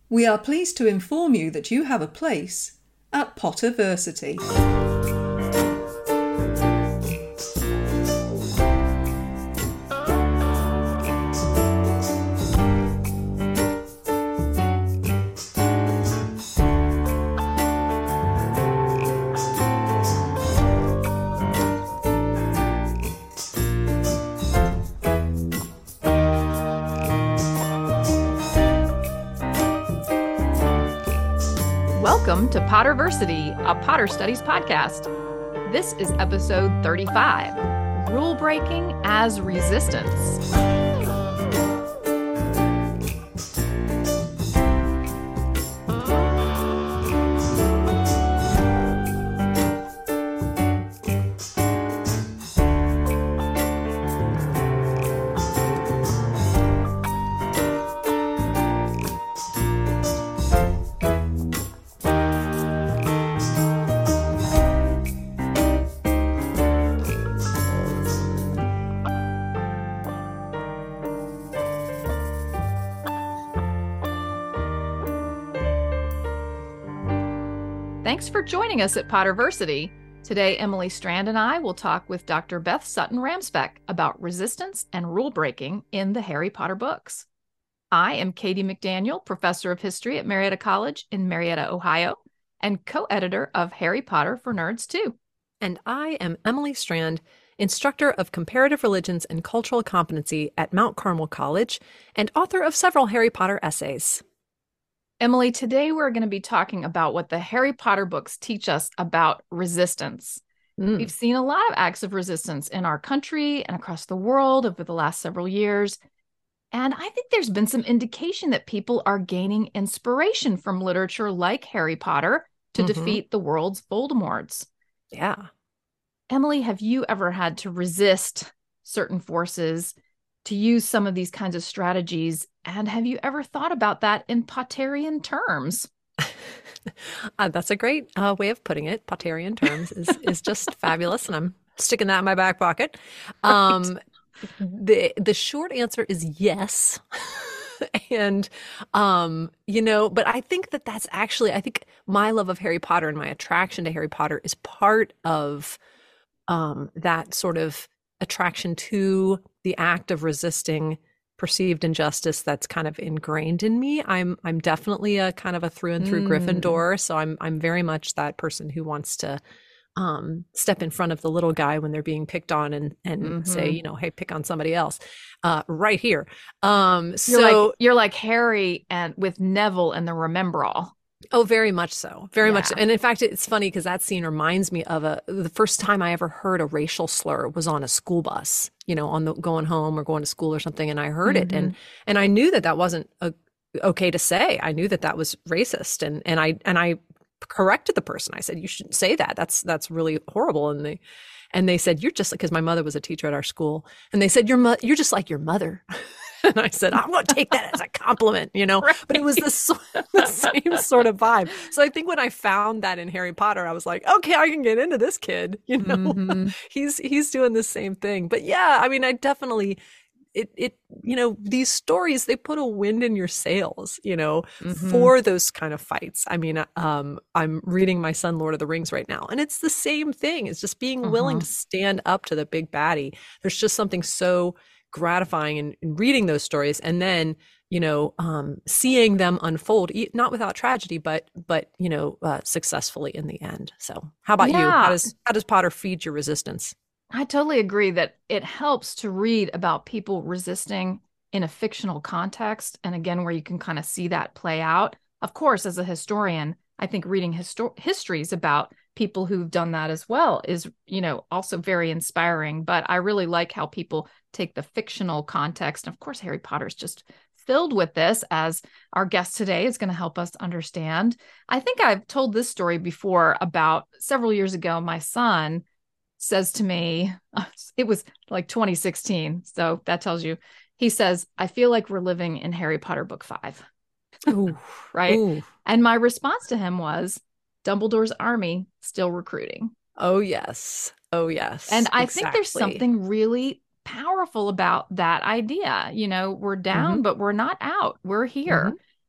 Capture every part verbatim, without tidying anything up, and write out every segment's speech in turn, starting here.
We are pleased to inform you that you have a place at Potterversity. Welcome to Potterversity, a Potter Studies podcast. This is episode thirty-five, Rule Breaking as Resistance. Thanks for joining us at Potterversity. Today, Emily Strand and I will talk with Doctor Beth Sutton Ramspeck about resistance and rule breaking in the Harry Potter books. I am Katie McDaniel, professor of history at Marietta College in Marietta, Ohio, and co-editor of Harry Potter for Nerds too. And I am Emily Strand, instructor of comparative religions and cultural competency at Mount Carmel College and author of several Harry Potter essays. Emily, today we're going to be talking about what the Harry Potter books teach us about resistance. Mm. We've seen a lot of acts of resistance in our country and across the world over the last several years. And I think there's been some indication that people are gaining inspiration from literature like Harry Potter to mm-hmm. defeat the world's Voldemorts. Yeah. Emily, have you ever had to resist certain forces, to use some of these kinds of strategies? And have you ever thought about that in Potterian terms? uh, that's a great uh, way of putting it. Potterian terms is, is just fabulous. And I'm sticking that in my back pocket. Um, right. The the short answer is yes. and, um, you know, but I think that that's actually, I think my love of Harry Potter and my attraction to Harry Potter is part of um, that sort of attraction to the act of resisting perceived injustice that's kind of ingrained in me. I'm I'm definitely a kind of a through and through mm. Gryffindor, so I'm I'm very much that person who wants to um, step in front of the little guy when they're being picked on and and mm-hmm. say, you know, hey, pick on somebody else, uh, right here. Um, so you're like, you're like Harry and with Neville and the Remembrall. Oh, very much so. Very yeah. much so. And in fact, it's funny because that scene reminds me of a the first time I ever heard a racial slur was on a school bus, you know, on the going home or going to school or something. And I heard mm-hmm. it and and I knew that that wasn't a, okay to say. I knew that that was racist. And and I and I corrected the person. I said, you shouldn't say that. That's that's really horrible. And they and they said, you're just like, because my mother was a teacher at our school. And they said, you're, mo- you're just like your mother. And I said, I'm going to take that as a compliment, you know, right. But it was the, the same sort of vibe. So I think when I found that in Harry Potter, I was like, okay, I can get into this kid, you know, mm-hmm. he's, he's doing the same thing. But yeah, I mean, I definitely, it, it, you know, these stories, they put a wind in your sails, you know, mm-hmm. for those kind of fights. I mean, um, I'm reading my son, Lord of the Rings right now, and it's the same thing. It's just being uh-huh. willing to stand up to the big baddie. There's just something so gratifying in, in reading those stories and then, you know, um, seeing them unfold, not without tragedy, but, but, you know, uh, successfully in the end. So how about yeah. you? How does, how does Potter feed your resistance? I totally agree that it helps to read about people resisting in a fictional context. And again, where you can kind of see that play out. Of course, as a historian, I think reading histo- histories about people who've done that as well is, you know, also very inspiring. But I really like how people take the fictional context. And of course, Harry Potter is just filled with this, as our guest today is going to help us understand. I think I've told this story before about several years ago. My son says to me, it was like twenty sixteen. So that tells you, he says, I feel like we're living in Harry Potter book five. Ooh, right. Ooh. And my response to him was, Dumbledore's army still recruiting. Oh, yes. Oh, yes. And I exactly. think there's something really powerful about that idea. You know, we're down, mm-hmm. but we're not out. We're here. Mm-hmm.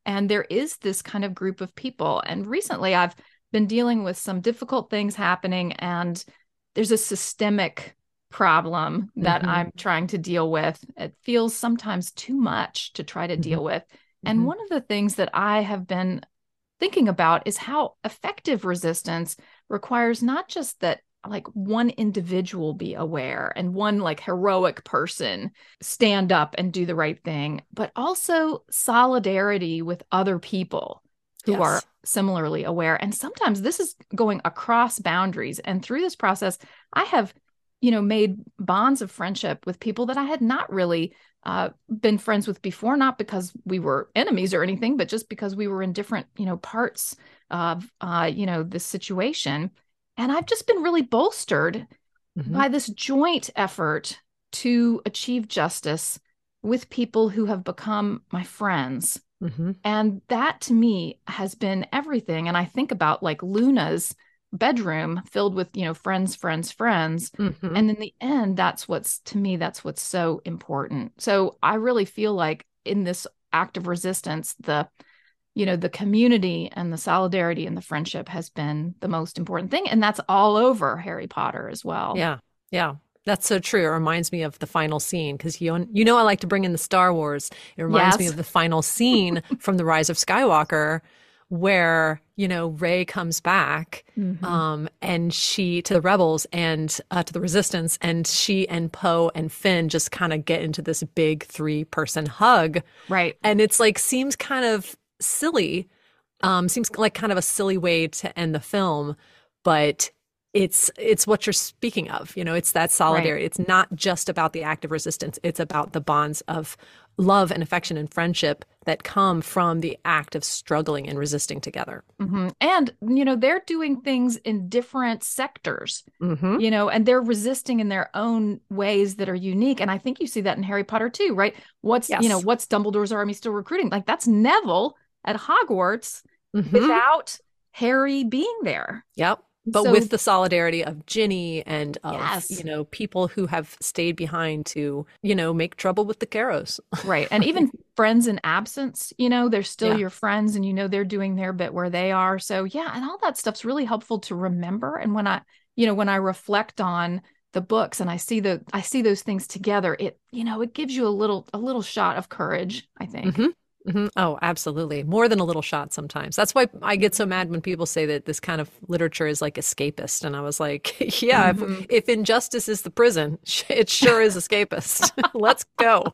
And there is this kind of group of people. And recently I've been dealing with some difficult things happening, and there's a systemic problem that Mm-hmm. I'm trying to deal with. It feels sometimes too much to try to Mm-hmm. deal with. And Mm-hmm. one of the things that I have been thinking about is how effective resistance requires not just that like one individual be aware and one like heroic person stand up and do the right thing, but also solidarity with other people who Yes. are similarly aware. And sometimes this is going across boundaries. And through this process, I have, you know, made bonds of friendship with people that I had not really uh, been friends with before, not because we were enemies or anything, but just because we were in different, you know, parts of, uh, you know, this situation. And I've just been really bolstered Mm-hmm. by this joint effort to achieve justice with people who have become my friends. Mm-hmm. And that to me has been everything. And I think about like Luna's bedroom filled with, you know, friends, friends, friends. Mm-hmm. And in the end, that's what's, to me, that's what's so important. So I really feel like in this act of resistance, the, you know, the community and the solidarity and the friendship has been the most important thing. And that's all over Harry Potter as well. Yeah. Yeah. That's so true. It reminds me of the final scene because you you know I like to bring in the Star Wars. It reminds me Yes. of the final scene from The Rise of Skywalker, where you know Rey comes back, Mhm. um, and she to the rebels and uh, to the Resistance, and she and Poe and Finn just kind of get into this big three person hug, Right. and it's like seems kind of silly, um, seems like kind of a silly way to end the film, but it's it's what you're speaking of. You know, it's that solidarity. It's not just about the act of resistance. It's about the bonds of love and affection and friendship that come from the act of struggling and resisting together. Mm-hmm. And, you know, they're doing things in different sectors, Mm-hmm. you know, and they're resisting in their own ways that are unique. And I think you see that in Harry Potter too, right? What's, Yes. you know, what's Dumbledore's army still recruiting? Like that's Neville at Hogwarts Mm-hmm. without Harry being there. Yep. But So- with the solidarity of Ginny and of, Yes. you know, people who have stayed behind to, you know, make trouble with the Carrows. Right. And even friends in absence, you know, they're still Yeah. your friends and you know they're doing their bit where they are. So yeah, and all that stuff's really helpful to remember. And when I, you know, when I reflect on the books and I see the I see those things together, it, you know, it gives you a little a little shot of courage, I think. Mm-hmm. Mm-hmm. Oh, absolutely. More than a little shot sometimes. That's why I get so mad when people say that this kind of literature is like escapist. And I was like, yeah, Mhm. if, if injustice is the prison, it sure is escapist. Let's go.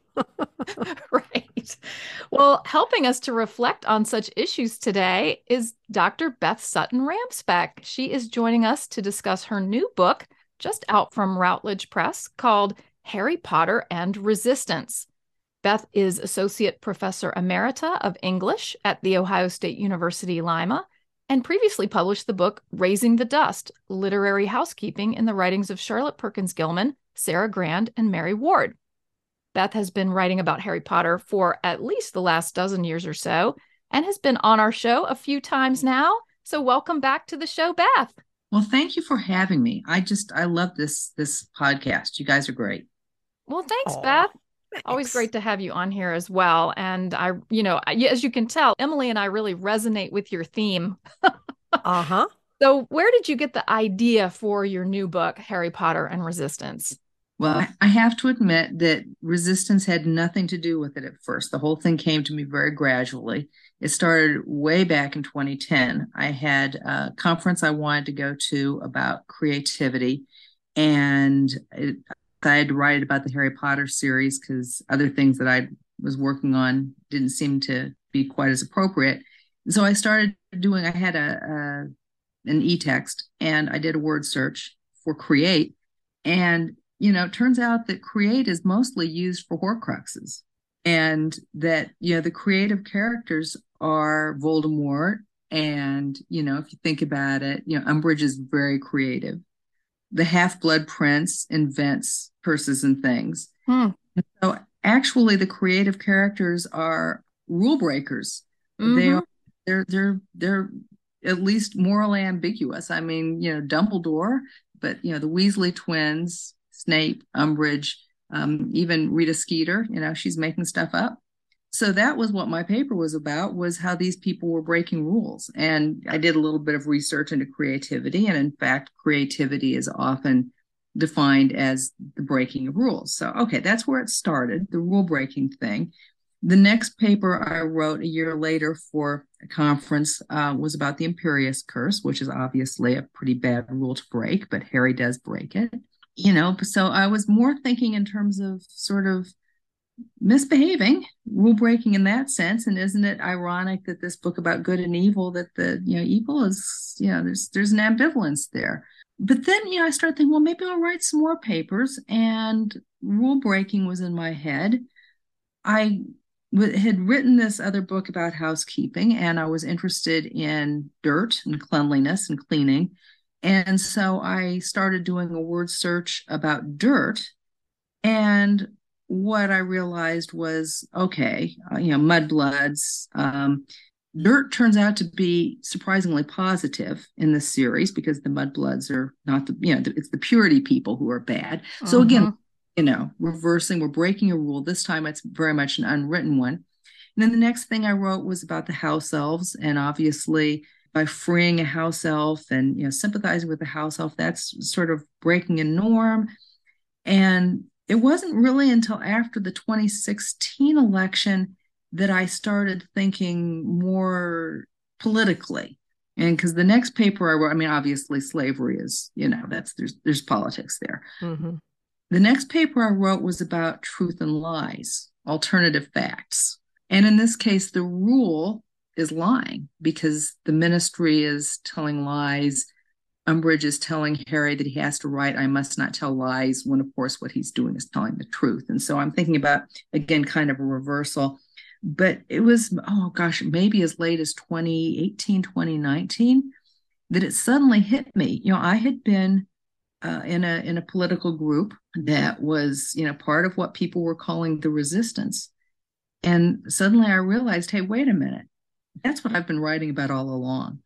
Right. Well, helping us to reflect on such issues today is Doctor Beth Sutton Ramspeck. She is joining us to discuss her new book, just out from Routledge Press, called Harry Potter and Resistance. Beth is Associate Professor Emerita of English at The Ohio State University, Lima, and previously published the book Raising the Dust, Literary Housekeeping in the Writings of Charlotte Perkins Gilman, Sarah Grand, and Mary Ward. Beth has been writing about Harry Potter for at least the last dozen years or so, and has been on our show a few times now. So welcome back to the show, Beth. Well, thank you for having me. I just, I love this, this podcast. You guys are great. Well, thanks, Aw, Beth. Always thanks. great to have you on here as well. And I, you know, as you can tell, Emily and I really resonate with your theme. Uh-huh. So where did you get the idea for your new book, Harry Potter and Resistance? Well, I- I have to admit that resistance had nothing to do with it at first. The whole thing came to me very gradually. It started way back in twenty ten. I had a conference I wanted to go to about creativity, and it, I had to write about the Harry Potter series because other things that I was working on didn't seem to be quite as appropriate. And so I started doing, I had a, a an e-text and I did a word search for create. And, you know, it turns out that create is mostly used for Horcruxes, and that, you know, the creative characters are Voldemort. And, you know, if you think about it, you know, Umbridge is very creative. The Half-Blood Prince invents curses and things. Hmm. So actually the creative characters are rule breakers. They Mhm. are, they're, they're, they're at least morally ambiguous. I mean, you know, Dumbledore, but, you know, the Weasley twins, Snape, Umbridge, um, even Rita Skeeter, you know, she's making stuff up. so that was what my paper was about, was how these people were breaking rules. And I did a little bit of research into creativity. And in fact, creativity is often defined as the breaking of rules. So, okay, that's where it started, the rule breaking thing. The next paper I wrote a year later for a conference uh, was about the Imperious Curse, which is obviously a pretty bad rule to break, but Harry does break it. You know, so I was more thinking in terms of sort of misbehaving, rule breaking in that sense. And isn't it ironic that this book about good and evil, that the, you know, evil is, you know, there's there's an ambivalence there. But then, you know, I started thinking, well, maybe I'll write some more papers. And rule breaking was in my head. I w- had written this other book about housekeeping, and I was interested in dirt and cleanliness and cleaning. And so I started doing a word search about dirt. And what I realized was, okay, uh, you know, mudbloods. Um, dirt turns out to be surprisingly positive in this series, because the mudbloods are not the, you know, it's the purity people who are bad. Mm-hmm. So again, you know, reversing, we're breaking a rule. This time it's very much an unwritten one. And then the next thing I wrote was about the house elves. And obviously, by freeing a house elf and, you know, sympathizing with the house elf, that's sort of breaking a norm. And it wasn't really until after the twenty sixteen election that I started thinking more politically. And because the next paper I wrote, I mean, obviously slavery is, you know, that's, there's, there's politics there. Mm-hmm. The next paper I wrote was about truth and lies, alternative facts. And in this case, the rule is lying, because the ministry is telling lies. Umbridge is telling Harry that he has to write, I must not tell lies, when of course what he's doing is telling the truth. And so I'm thinking about, again, kind of a reversal. But it was, oh gosh, maybe as late as twenty eighteen, twenty nineteen, that it suddenly hit me. You know, I had been uh, in a in a political group that was, you know, part of what people were calling the resistance. And suddenly I realized, hey, wait a minute. That's what I've been writing about all along,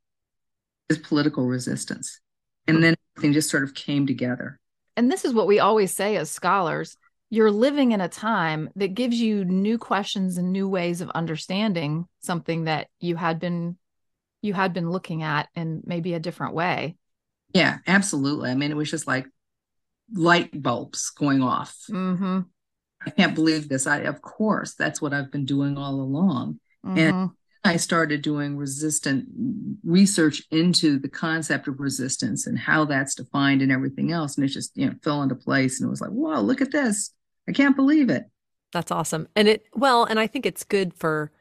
is political resistance. And then everything just sort of came together. And this is what we always say as scholars. You're living in a time that gives you new questions and new ways of understanding something that you had been you had been looking at in maybe a different way. Yeah, absolutely. I mean, it was just like light bulbs going off. Mm-hmm. I can't believe this. I, of course, that's what I've been doing all along. Mm-hmm. And I started doing resistant research into the concept of resistance and how that's defined and everything else. And it just, you know, fell into place. And it was like, whoa, look at this. I can't believe it. That's awesome. And it, well, and I think it's good for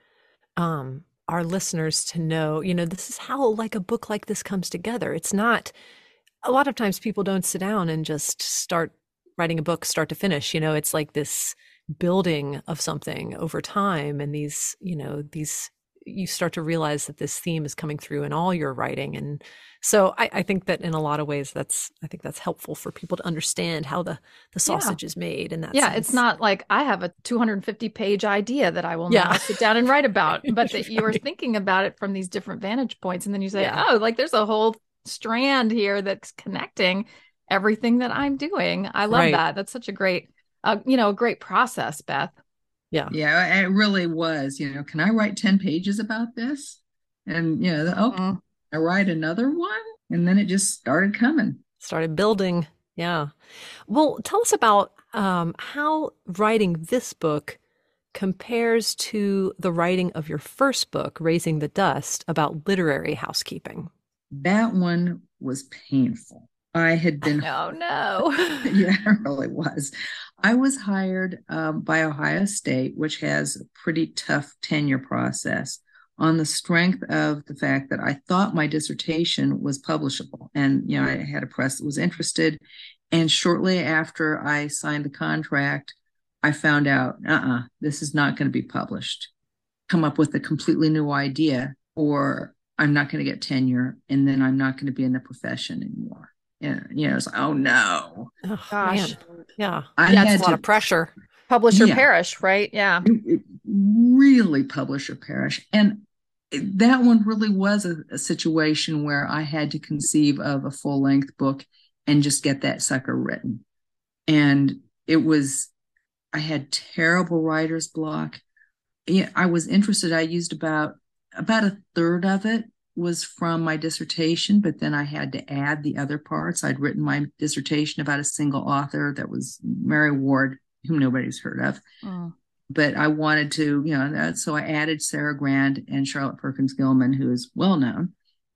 um, our listeners to know, you know, this is how like a book like this comes together. It's not, a lot of times people don't sit down and just start writing a book start to finish. You know, it's like this building of something over time. And these, you know, these, you start to realize that this theme is coming through in all your writing. And so I, I think that in a lot of ways, that's, I think that's helpful for people to understand how the, the sausage yeah. is made in that Yeah, sense. It's not like I have a two hundred fifty page idea that I will yeah. now sit down and write about, but that you are thinking about it from these different vantage points. And then you say, yeah. oh, like there's a whole strand here that's connecting everything that I'm doing. I love right. that. That's such a great, uh, you know, a great process, Beth. Yeah. Yeah, it really was. You know, can I write ten pages about this? And, you know, okay, mm-hmm. I write another one. And then it just started coming. Started building. Yeah. Well, tell us about um, how writing this book compares to the writing of your first book, Raising the Dust, about literary housekeeping. That one was painful. I had been. Oh, no. Yeah, it really was. I was hired um, by Ohio State, which has a pretty tough tenure process, on the strength of the fact that I thought my dissertation was publishable. And, you know, I had a press that was interested. And shortly after I signed the contract, I found out, uh-uh, this is not going to be published. Come up with a completely new idea, or I'm not going to get tenure, and then I'm not going to be in the profession anymore. Yeah, you know, it's like, oh no. Oh, gosh. Man. Yeah. I yeah, it's a lot to, of pressure. Publish or yeah, perish, right? Yeah. It, it really publish or perish. And that one really was a, a situation where I had to conceive of a full length book and just get that sucker written. And it was, I had terrible writer's block. yeah, I was interested. I used about about a third of it was from my dissertation, but then I had to add the other parts. I'd written my dissertation about a single author that was Mary Ward, whom nobody's heard of. Mm. But I wanted to, you know, so I added Sarah Grand and Charlotte Perkins Gilman, who is well known.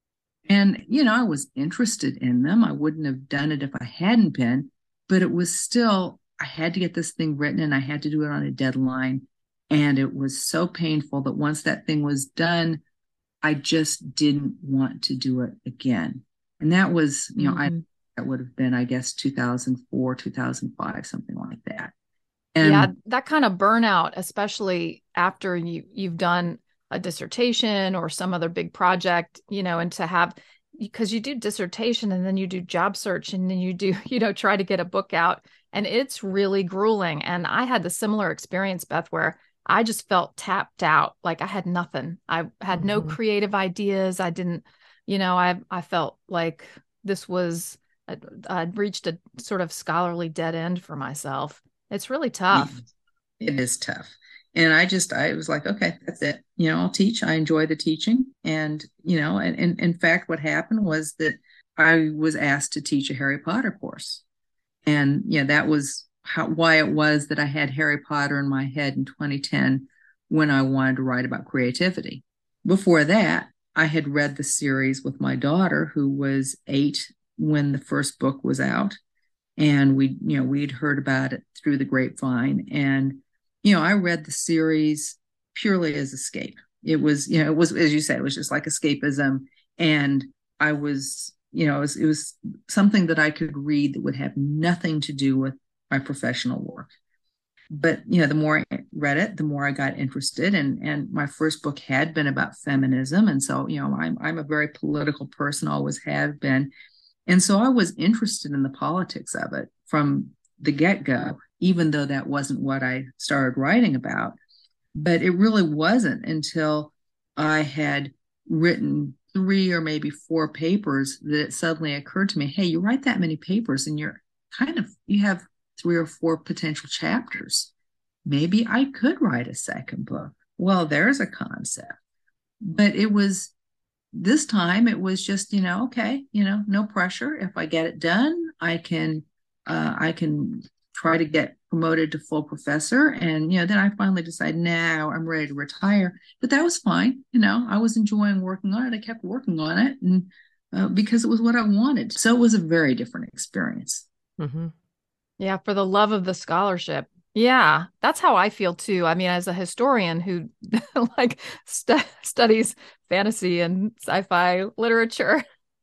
And, you know, I was interested in them. I wouldn't have done it if I hadn't been, but it was still, I had to get this thing written and I had to do it on a deadline. And it was so painful that once that thing was done, I just didn't want to do it again. And that was, you know, mm-hmm. I that would have been, I guess, two thousand four, two thousand five, something like that. And yeah, that kind of burnout, especially after you, you've done a dissertation or some other big project, you know, and to have, because you do dissertation and then you do job search and then you do, you know, try to get a book out, and it's really grueling. And I had the similar experience, Beth, where I just felt tapped out. Like I had nothing. I had mm-hmm. no creative ideas. I didn't, you know, I, I felt like this was, I'd reached a sort of scholarly dead end for myself. It's really tough. It is tough. And I just, I was like, okay, that's it. You know, I'll teach. I enjoy the teaching. And, you know, and, and in fact, what happened was that I was asked to teach a Harry Potter course. And, yeah, that was how, why it was that I had Harry Potter in my head in twenty ten when I wanted to write about creativity. Before that, I had read the series with my daughter, who was eight when the first book was out. And we, you know, we'd heard about it through the grapevine. And, you know, I read the series purely as escape. It was, you know, it was, as you said, it was just like escapism. And I was, you know, it was, it was something that I could read that would have nothing to do with my professional work. But, you know, the more I read it, the more I got interested. And, and my first book had been about feminism. And so, you know, I'm, I'm a very political person, always have been. And so I was interested in the politics of it from the get-go, even though that wasn't what I started writing about. But it really wasn't until I had written three or maybe four papers that it suddenly occurred to me, hey, you write that many papers and you're kind of, you have three or four potential chapters. Maybe I could write a second book. Well, there's a concept. But it was, this time it was just, you know, okay, you know, no pressure. If I get it done, I can, uh, I can try to get promoted to full professor. And, you know, then I finally decided, now I'm ready to retire. But that was fine. You know, I was enjoying working on it. I kept working on it and uh, because it was what I wanted. So it was a very different experience. Mm-hmm. Yeah. For the love of the scholarship. Yeah, that's how I feel too. I mean, as a historian who like stu- studies fantasy and sci-fi literature,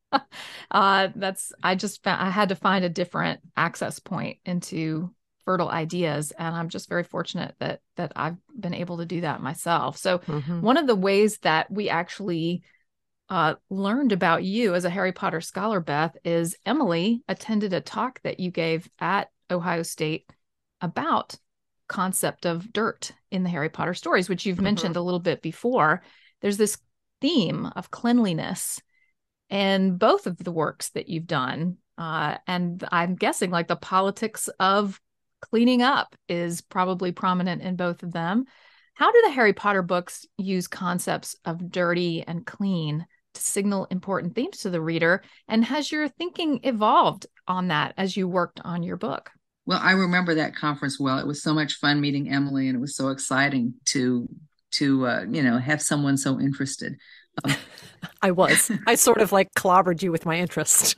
uh, that's I just found, I had to find a different access point into fertile ideas, and I'm just very fortunate that that I've been able to do that myself. So, mm-hmm. one of the ways that we actually uh, learned about you as a Harry Potter scholar, Beth, is Emily attended a talk that you gave at Ohio State about concept of dirt in the Harry Potter stories, which you've mm-hmm. mentioned a little bit before. There's this theme of cleanliness in both of the works that you've done. Uh, and I'm guessing like the politics of cleaning up is probably prominent in both of them. How do the Harry Potter books use concepts of dirty and clean to signal important themes to the reader? And has your thinking evolved on that as you worked on your book? Well, I remember that conference well. It was so much fun meeting Emily, and it was so exciting to, to uh, you know, have someone so interested. Um, I was. I sort of like clobbered you with my interest.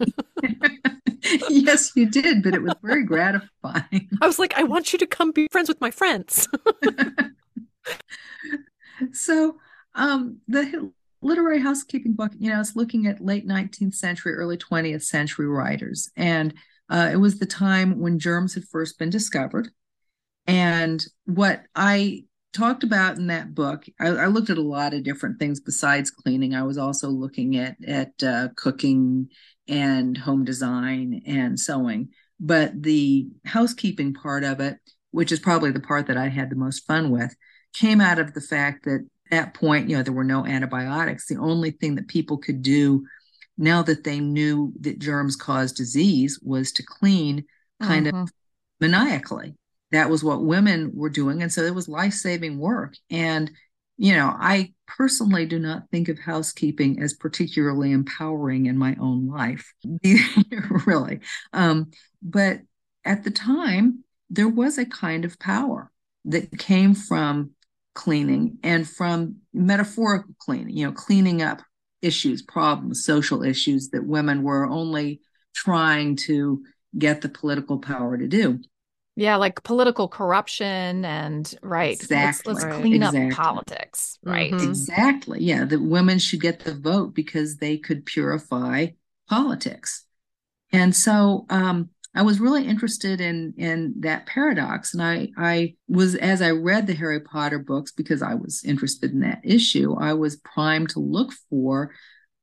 Yes, you did, but it was very gratifying. I was like, I want you to come be friends with my friends. So um, the literary housekeeping book, you know, it's looking at late nineteenth century, early twentieth century writers. And Uh, it was the time when germs had first been discovered. And what I talked about in that book, I, I looked at a lot of different things besides cleaning. I was also looking at, at uh, cooking and home design and sewing. But the housekeeping part of it, which is probably the part that I had the most fun with, came out of the fact that at that point, you know, there were no antibiotics. The only thing that people could do now that they knew that germs caused disease was to clean kind mm-hmm. of maniacally. that was what women were doing. And so it was life-saving work. And, you know, I personally do not think of housekeeping as particularly empowering in my own life, really. Um, but at the time, there was a kind of power that came from cleaning and from metaphorical cleaning, you know, cleaning up issues, problems, social issues that women were only trying to get the political power to do. Yeah, like political corruption and right. Exactly. Let's, let's Right. clean Exactly. up politics. Right. Mhm. Exactly. Yeah, that women should get the vote because they could purify politics. And so um, I was really interested in in that paradox. And I I was, as I read the Harry Potter books, because I was interested in that issue, I was primed to look for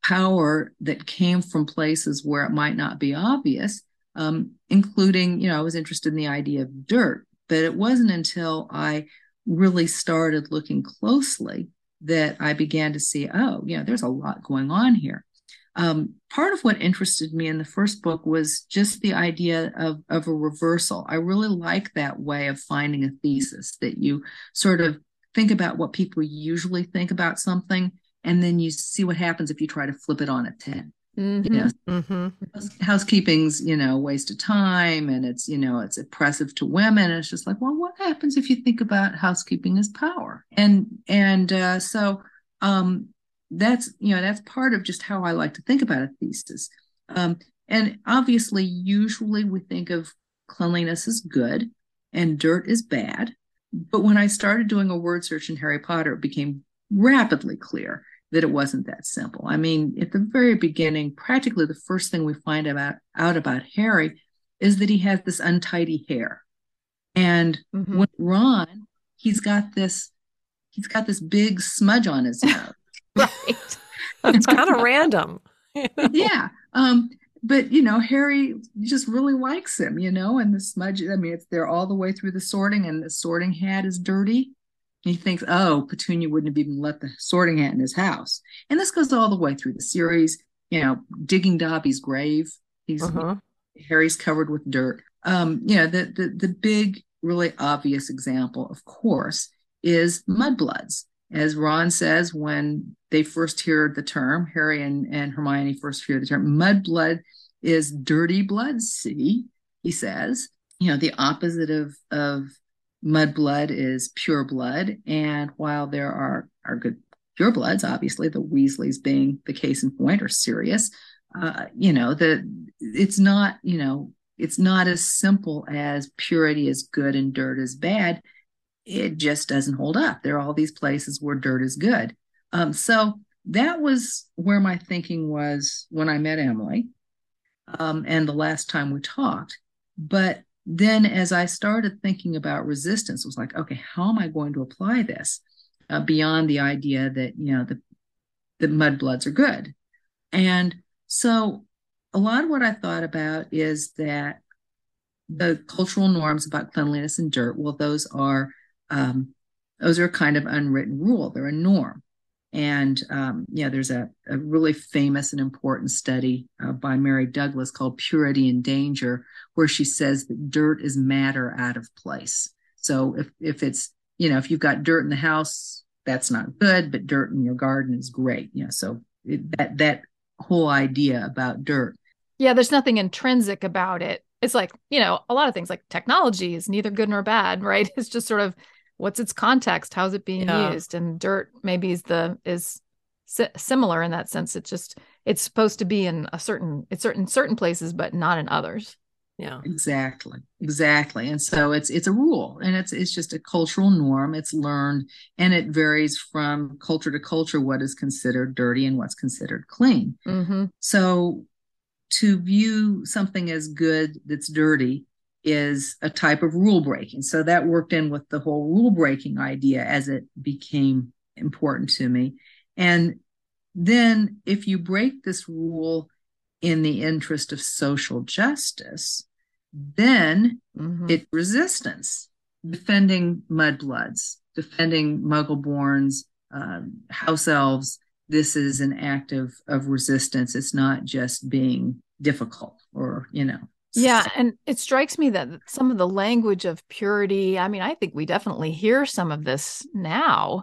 power that came from places where it might not be obvious, um, including, you know, I was interested in the idea of dirt. But it wasn't until I really started looking closely that I began to see, oh, you know, there's a lot going on here. Um, part of what interested me in the first book was just the idea of, of a reversal. I really like that way of finding a thesis, that you sort of think about what people usually think about something, and then you see what happens if you try to flip it on its head. Mm-hmm. You know, Mm-hmm. housekeeping's, you know, a waste of time, and it's, you know, it's oppressive to women. And it's just like, well, what happens if you think about housekeeping as power? And and uh, so um, that's, you know, that's part of just how I like to think about a thesis. Um, and obviously, usually we think of cleanliness as good and dirt is bad. But when I started doing a word search in Harry Potter, it became rapidly clear that it wasn't that simple. I mean, at the very beginning, practically the first thing we find about out about Harry is that he has this untidy hair. And Mm-hmm. when Ron, he's got this, he's got this big smudge on his nose. Right. It's kind of random. Yeah. Um, but you know, Harry just really likes him, you know, and the smudge, I mean, it's there all the way through the sorting, and the sorting hat is dirty. He thinks, oh, Petunia wouldn't have even let the sorting hat in his house. And this goes all the way through the series, you know, digging Dobby's grave. He's Uh-huh. Harry's covered with dirt. Um, you know, the, the the big, really obvious example, of course, is mudbloods. As Ron says, when they first hear the term, Harry and, and Hermione first hear the term, mudblood is dirty blood, see, he says. You know, the opposite of, of mudblood is pure blood. And while there are, are good pure bloods, obviously, the Weasleys being the case in point, are Sirius, uh, you know, the it's not, you know, it's not as simple as purity is good and dirt is bad. It just doesn't hold up. There are all these places where dirt is good. Um, so that was where my thinking was when I met Emily, um, and the last time we talked. But then as I started thinking about resistance, it was like, okay, how am I going to apply this uh, beyond the idea that, you know, the, the mudbloods are good? And so a lot of what I thought about is that the cultural norms about cleanliness and dirt, well, those are um, those are a kind of unwritten rule. They're a norm. And, um, yeah, there's a, a really famous and important study uh, by Mary Douglas called Purity and Danger, where she says that dirt is matter out of place. So if, if it's, you know, if you've got dirt in the house, that's not good, but dirt in your garden is great. You know, so it, that, that whole idea about dirt. Yeah, there's nothing intrinsic about it. It's like, you know, a lot of things like technology is neither good nor bad, right? It's just sort of what's its context, how's it being Yeah. used, and dirt maybe is the is si- similar in that sense. It's just it's supposed to be in a certain it's certain certain places, but not in others. Yeah. Exactly. Exactly. And so it's it's a rule, and it's it's just a cultural norm. It's learned, and it varies from culture to culture what is considered dirty and what's considered clean. Mm-hmm. So to view something as good that's dirty is a type of rule breaking. So that worked in with the whole rule breaking idea as it became important to me. And then if you break this rule in the interest of social justice, then Mm-hmm. it's resistance, defending mudbloods, defending muggleborns, um, house elves. This is an act of, of resistance. It's not just being difficult or, you know, Yeah, and it strikes me that some of the language of purity, I mean, I think we definitely hear some of this now,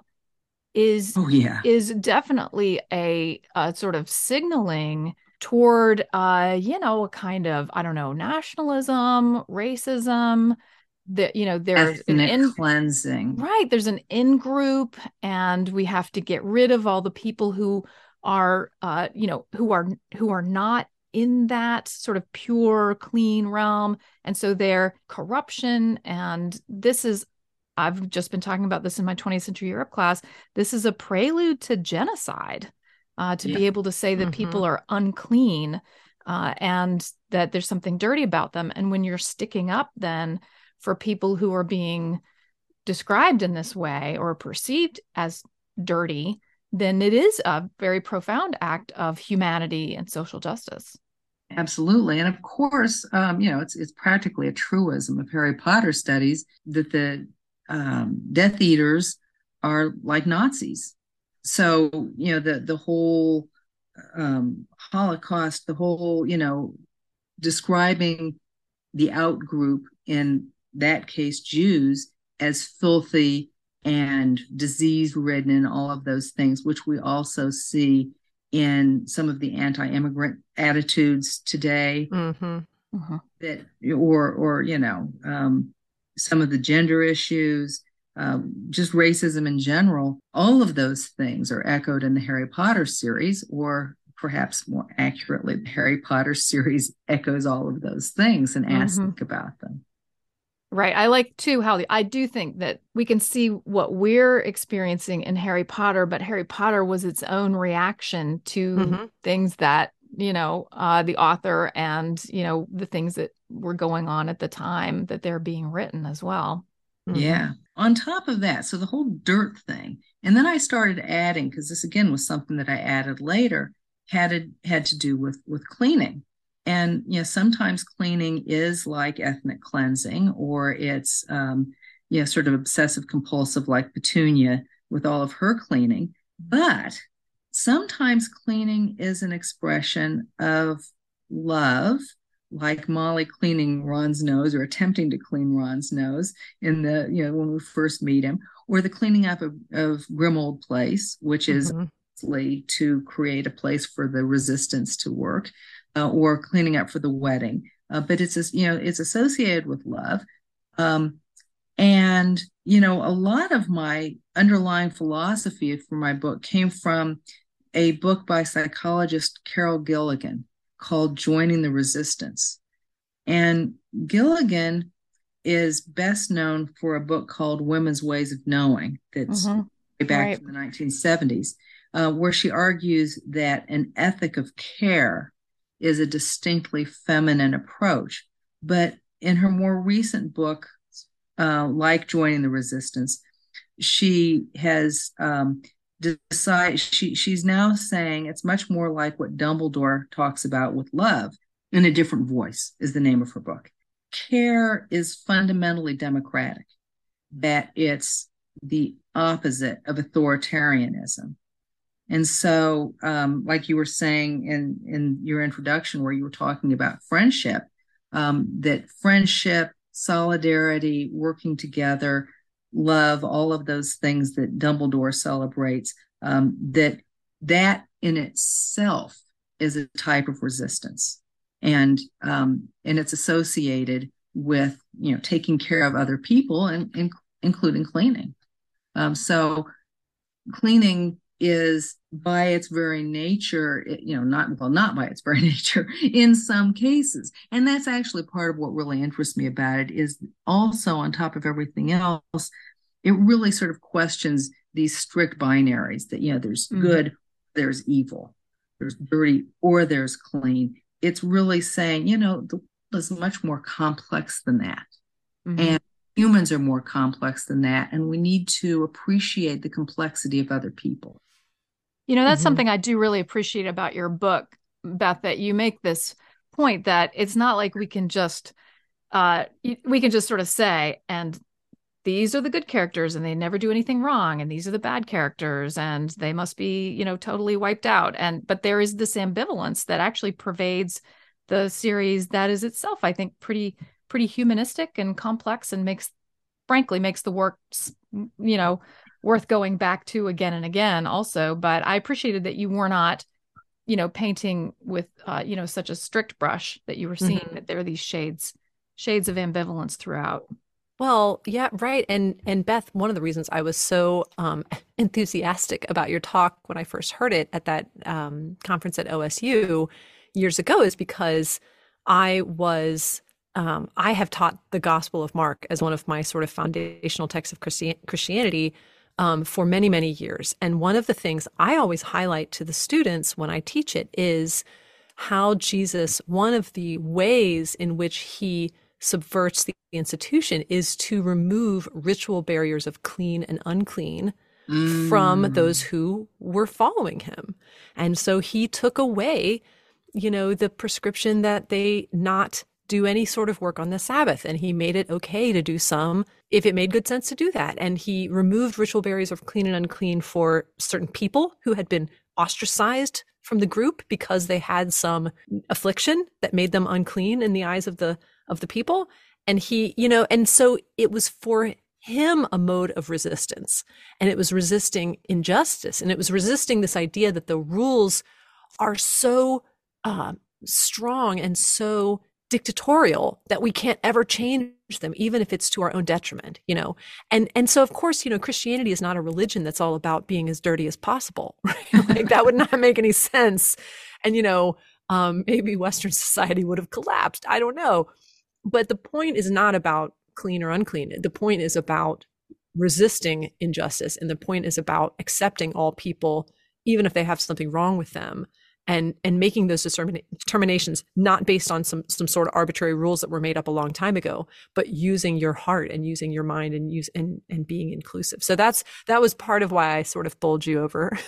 is Oh, yeah. is definitely a, a sort of signaling toward uh, you know, a kind of, I don't know, nationalism, racism, that, you know, there's an Ethnic in cleansing. right, there's an in group, and we have to get rid of all the people who are uh, you know, who are who are not in that sort of pure, clean realm. And so their corruption, and this is, I've just been talking about this in my twentieth century Europe class. This is a prelude to genocide, uh, to Yeah. be able to say that Mhm. people are unclean, uh, and that there's something dirty about them. And when you're sticking up then for people who are being described in this way or perceived as dirty, then it is a very profound act of humanity and social justice. Absolutely. And of course, um, you know, it's it's practically a truism of Harry Potter studies that the um, Death Eaters are like Nazis. So, you know, the the whole um, Holocaust, the whole, you know, describing the out group, in that case, Jews, as filthy and disease ridden and all of those things, which we also see in some of the anti-immigrant attitudes today, Mhm. Mhm. that or or you know um, some of the gender issues, um, just racism in general. All of those things are echoed in the Harry Potter series, or perhaps more accurately, the Harry Potter series echoes all of those things and asks Mhm. about them. Right. I like too how I do think that we can see what we're experiencing in Harry Potter, but Harry Potter was its own reaction to Mhm. things that, you know, uh, the author and, you know, the things that were going on at the time that they're being written as well. Mhm. Yeah. On top of that, so the whole dirt thing, and then I started adding, because this again was something that I added later, had it had to do with with cleaning. And you know, sometimes cleaning is like ethnic cleansing, or it's um, you know, sort of obsessive compulsive, like Petunia with all of her cleaning. But sometimes cleaning is an expression of love, like Molly cleaning Ron's nose or attempting to clean Ron's nose in the, you know, when we first meet him, or the cleaning up of, of Grimold Place, which is Mhm. to create a place for the resistance to work, uh, or cleaning up for the wedding. Uh, but it's, you know, it's associated with love. Um, and, you know, a lot of my underlying philosophy for my book came from a book by psychologist Carol Gilligan called Joining the Resistance. And Gilligan is best known for a book called Women's Ways of Knowing, that's Mm-hmm. way back Right. from the nineteen seventies, uh, where she argues that an ethic of care is a distinctly feminine approach. But in her more recent book, uh, like Joining the Resistance, she has um, decided she she's now saying it's much more like what Dumbledore talks about with love, in a different voice is the name of her book. Care is fundamentally democratic, that it's the opposite of authoritarianism. And so, um, like you were saying in, in your introduction, where you were talking about friendship, um, that friendship, solidarity, working together, love, all of those things that Dumbledore celebrates, um, that that in itself is a type of resistance. And um, and it's associated with, you know, taking care of other people, and, and including cleaning. Um, so cleaning is by its very nature, you know, not well, not by its very nature in some cases. And that's actually part of what really interests me about it, is also on top of everything else, it really sort of questions these strict binaries that, you know, there's Mhm. good, there's evil, there's dirty, or there's clean. It's really saying, you know, the world is much more complex than that. Mhm. And humans are more complex than that. And we need to appreciate the complexity of other people. You know, that's Mhm. something I do really appreciate about your book, Beth, that you make this point that it's not like we can just uh y- we can just sort of say, and these are the good characters and they never do anything wrong, and these are the bad characters and they must be, you know, totally wiped out. And but there is this ambivalence that actually pervades the series that is itself, I think, pretty pretty humanistic and complex, and makes, frankly, makes the work, you know, worth going back to again and again also. But I appreciated that you were not, you know, painting with, uh, you know, such a strict brush, that you were seeing mm-hmm. that there are these shades, shades of ambivalence throughout. Well, yeah, right. And and Beth, one of the reasons I was so um, enthusiastic about your talk when I first heard it at that um, conference at O S U years ago is because I was, um, I have taught the Gospel of Mark as one of my sort of foundational texts of Christi- Christianity um, for many, many years. And one of the things I always highlight to the students when I teach it is how Jesus, one of the ways in which he subverts the institution is to remove ritual barriers of clean and unclean mm. from those who were following him. And so he took away, you know, the prescription that they not do any sort of work on the Sabbath. And he made it okay to do some if it made good sense to do that. And he removed ritual barriers of clean and unclean for certain people who had been ostracized from the group because they had some affliction that made them unclean in the eyes of the of the people. And he, you know, and so it was for him a mode of resistance, and it was resisting injustice, and it was resisting this idea that the rules are so uh, strong and so dictatorial that we can't ever change them, even if it's to our own detriment, you know. And and so, of course, you know, Christianity is not a religion that's all about being as dirty as possible, right? Like that would not make any sense. And, you know, um, maybe Western society would have collapsed. I don't know. But the point is not about clean or unclean. The point is about resisting injustice. And the point is about accepting all people, even if they have something wrong with them, and and making those determin- determinations not based on some some sort of arbitrary rules that were made up a long time ago, but using your heart and using your mind and use and and being inclusive. So that's that was part of why I sort of bowled you over.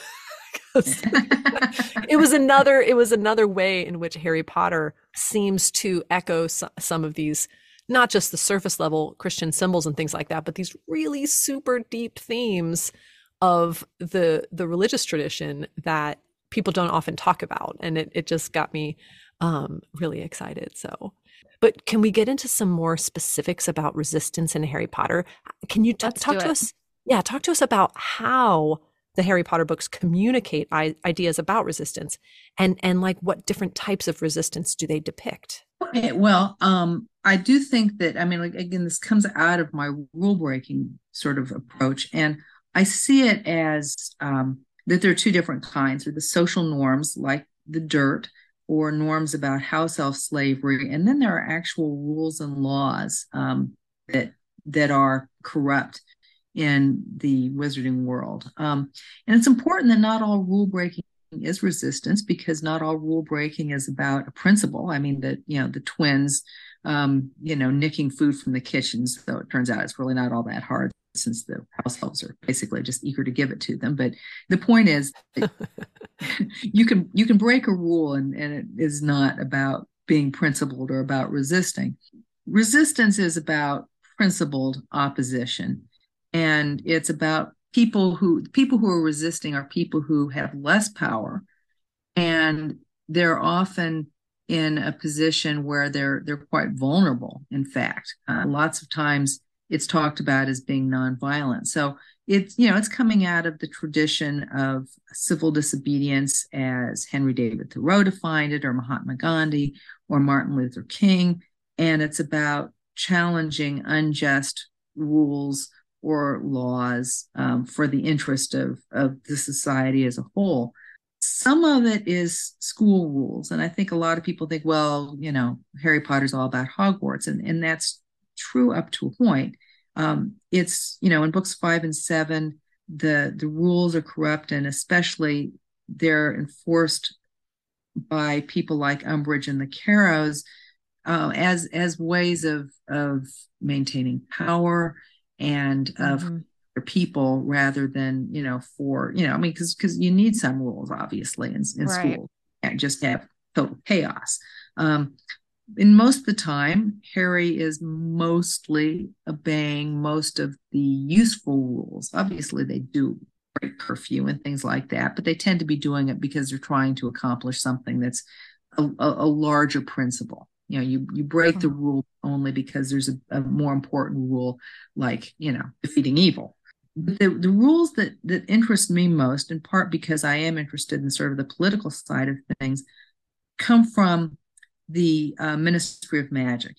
it was another it was another way in which Harry Potter seems to echo so, some of these, not just the surface level Christian symbols and things like that, but these really super deep themes of the the religious tradition that people don't often talk about. And it, it just got me um, really excited. So, but can we get into some more specifics about resistance in Harry Potter? Can you t- talk to it. us? Yeah, talk to us about how the Harry Potter books communicate I- ideas about resistance, and and like what different types of resistance do they depict? Okay, well, um, I do think that, I mean, like, again, this comes out of my rule breaking sort of approach, and I see it as um, that there are two different kinds. There are the social norms, like the dirt, or norms about house elf slavery, and then there are actual rules and laws um, that that are corrupt in the wizarding world. Um, and it's important that not all rule breaking is resistance, because not all rule breaking is about a principle. I mean, that, you know, the twins, um, you know, nicking food from the kitchens, though it turns out it's really not all that hard, since the house elves are basically just eager to give it to them. But the point is, you can you can break a rule, and, and it is not about being principled or about resisting. Resistance is about principled opposition. And it's about people who people who are resisting are people who have less power, and they're often in a position where they're they're quite vulnerable. In fact, uh, lots of times it's talked about as being nonviolent. So it's you know it's coming out of the tradition of civil disobedience, as Henry David Thoreau defined it, or Mahatma Gandhi, or Martin Luther King, and it's about challenging unjust rules or laws um, for the interest of, of the society as a whole. Some of it is school rules. And I think a lot of people think, well, you know, Harry Potter's all about Hogwarts. And, and that's true up to a point. Um, it's, you know, in books five and seven, the, the rules are corrupt, and especially they're enforced by people like Umbridge and the Carrows uh, as, as ways of, of maintaining power and of mm-hmm. people, rather than, you know, for, you know, I mean, because because you need some rules, obviously, in, in right. school. You can't just have total chaos. Um, and most of the time, Harry is mostly obeying most of the useful rules. Obviously, they do break curfew and things like that, but they tend to be doing it because they're trying to accomplish something that's a, a, a larger principle. You know, you, you break the rule only because there's a, a more important rule, like, you know, defeating evil. But the, the rules that, that interest me most, in part because I am interested in sort of the political side of things, come from the uh, Ministry of Magic.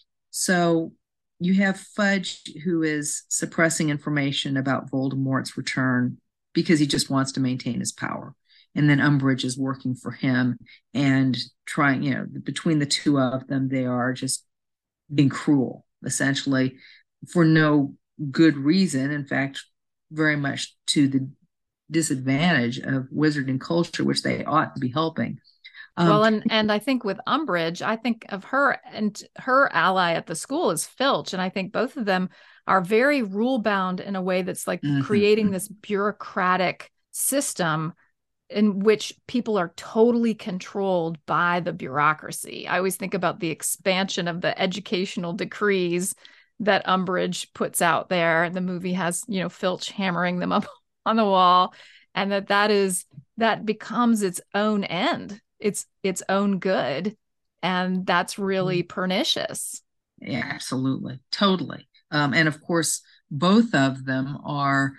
So you have Fudge, who is suppressing information about Voldemort's return because he just wants to maintain his power. And then Umbridge is working for him and trying, you know, between the two of them, they are just being cruel, essentially, for no good reason. In fact, very much to the disadvantage of wizarding culture, which they ought to be helping. Um, well, and and I think with Umbridge, I think of her and her ally at the school is Filch. And I think both of them are very rule bound in a way that's like mm-hmm. creating this bureaucratic system in which people are totally controlled by the bureaucracy. I always think about the expansion of the educational decrees that Umbridge puts out there. The movie has, you know, Filch hammering them up on the wall, and that that is, that becomes its own end. It's its own good. And that's really pernicious. Yeah, absolutely. Totally. Um, and of course, both of them are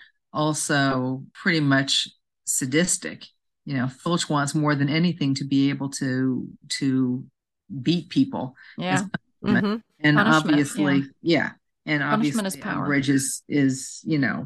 also pretty much sadistic. You know, Filch wants more than anything to be able to to beat people. Yeah. Mm-hmm. And punishment, obviously, yeah. yeah. And punishment obviously, is power. Umbridge is, is, you know,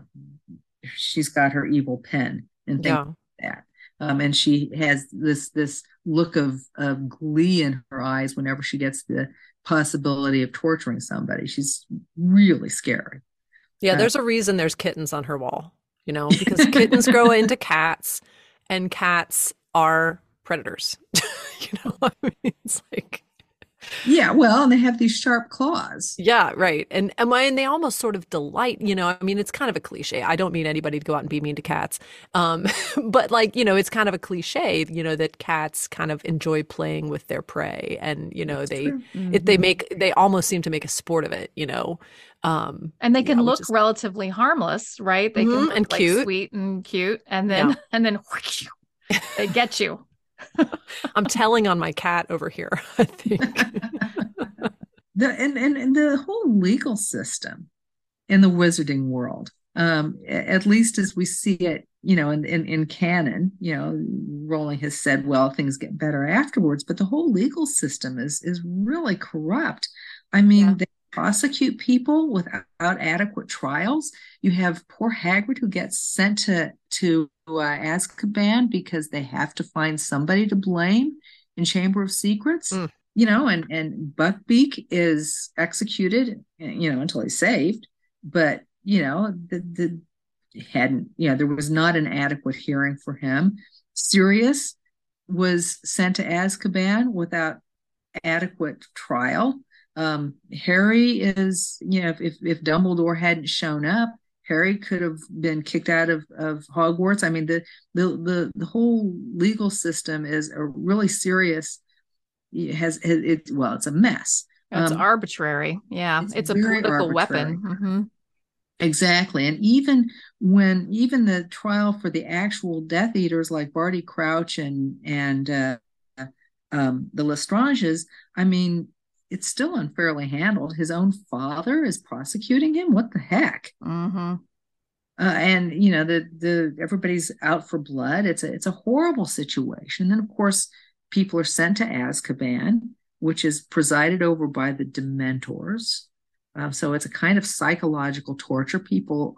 she's got her evil pen and things yeah. like that. Um, and she has this this look of, of glee in her eyes whenever she gets the possibility of torturing somebody. She's really scary. Yeah, uh, there's a reason there's kittens on her wall, you know, because kittens grow into cats, and cats are predators. You know, I mean, it's like. Yeah, well, and they have these sharp claws. Yeah, right. And and, and they almost sort of delight, you know, I mean, it's kind of a cliche. I don't mean anybody to go out and be mean to cats. Um, but like, you know, it's kind of a cliche, you know, that cats kind of enjoy playing with their prey. And, you know, That's they mm-hmm. it, they make they almost seem to make a sport of it, you know. Um, and they can yeah, look is, relatively harmless, right? They mm-hmm, can look and like cute. Sweet and cute. And then yeah. and then whoosh, they get you. I'm telling on my cat over here, I think. the and, and, and the whole legal system in the wizarding world, um, at least as we see it, you know, in, in, in canon, you know, Rowling has said, well, things get better afterwards, but the whole legal system is is really corrupt. I mean, yeah. they prosecute people without adequate trials. You have poor Hagrid who gets sent to to uh, Azkaban because they have to find somebody to blame in Chamber of Secrets. Mm. You know, and and Buckbeak is executed, you know, until he's saved. But you know, the the hadn't, you know, there was not an adequate hearing for him. Sirius was sent to Azkaban without adequate trial. Um, Harry is, you know, if if Dumbledore hadn't shown up, Harry could have been kicked out of, of Hogwarts. I mean, the, the the the whole legal system is a really serious. It has it, it well, it's a mess. It's um, arbitrary. Yeah, it's, it's a political arbitrary. weapon. Mm-hmm. Exactly, and even when even the trial for the actual Death Eaters like Barty Crouch and and uh, um, the Lestranges, I mean, it's still unfairly handled. His own father is prosecuting him. What the heck? Mm-hmm. Uh, and you know, the the everybody's out for blood. It's a it's a horrible situation. And then, of course, people are sent to Azkaban, which is presided over by the Dementors. Uh, so it's a kind of psychological torture. People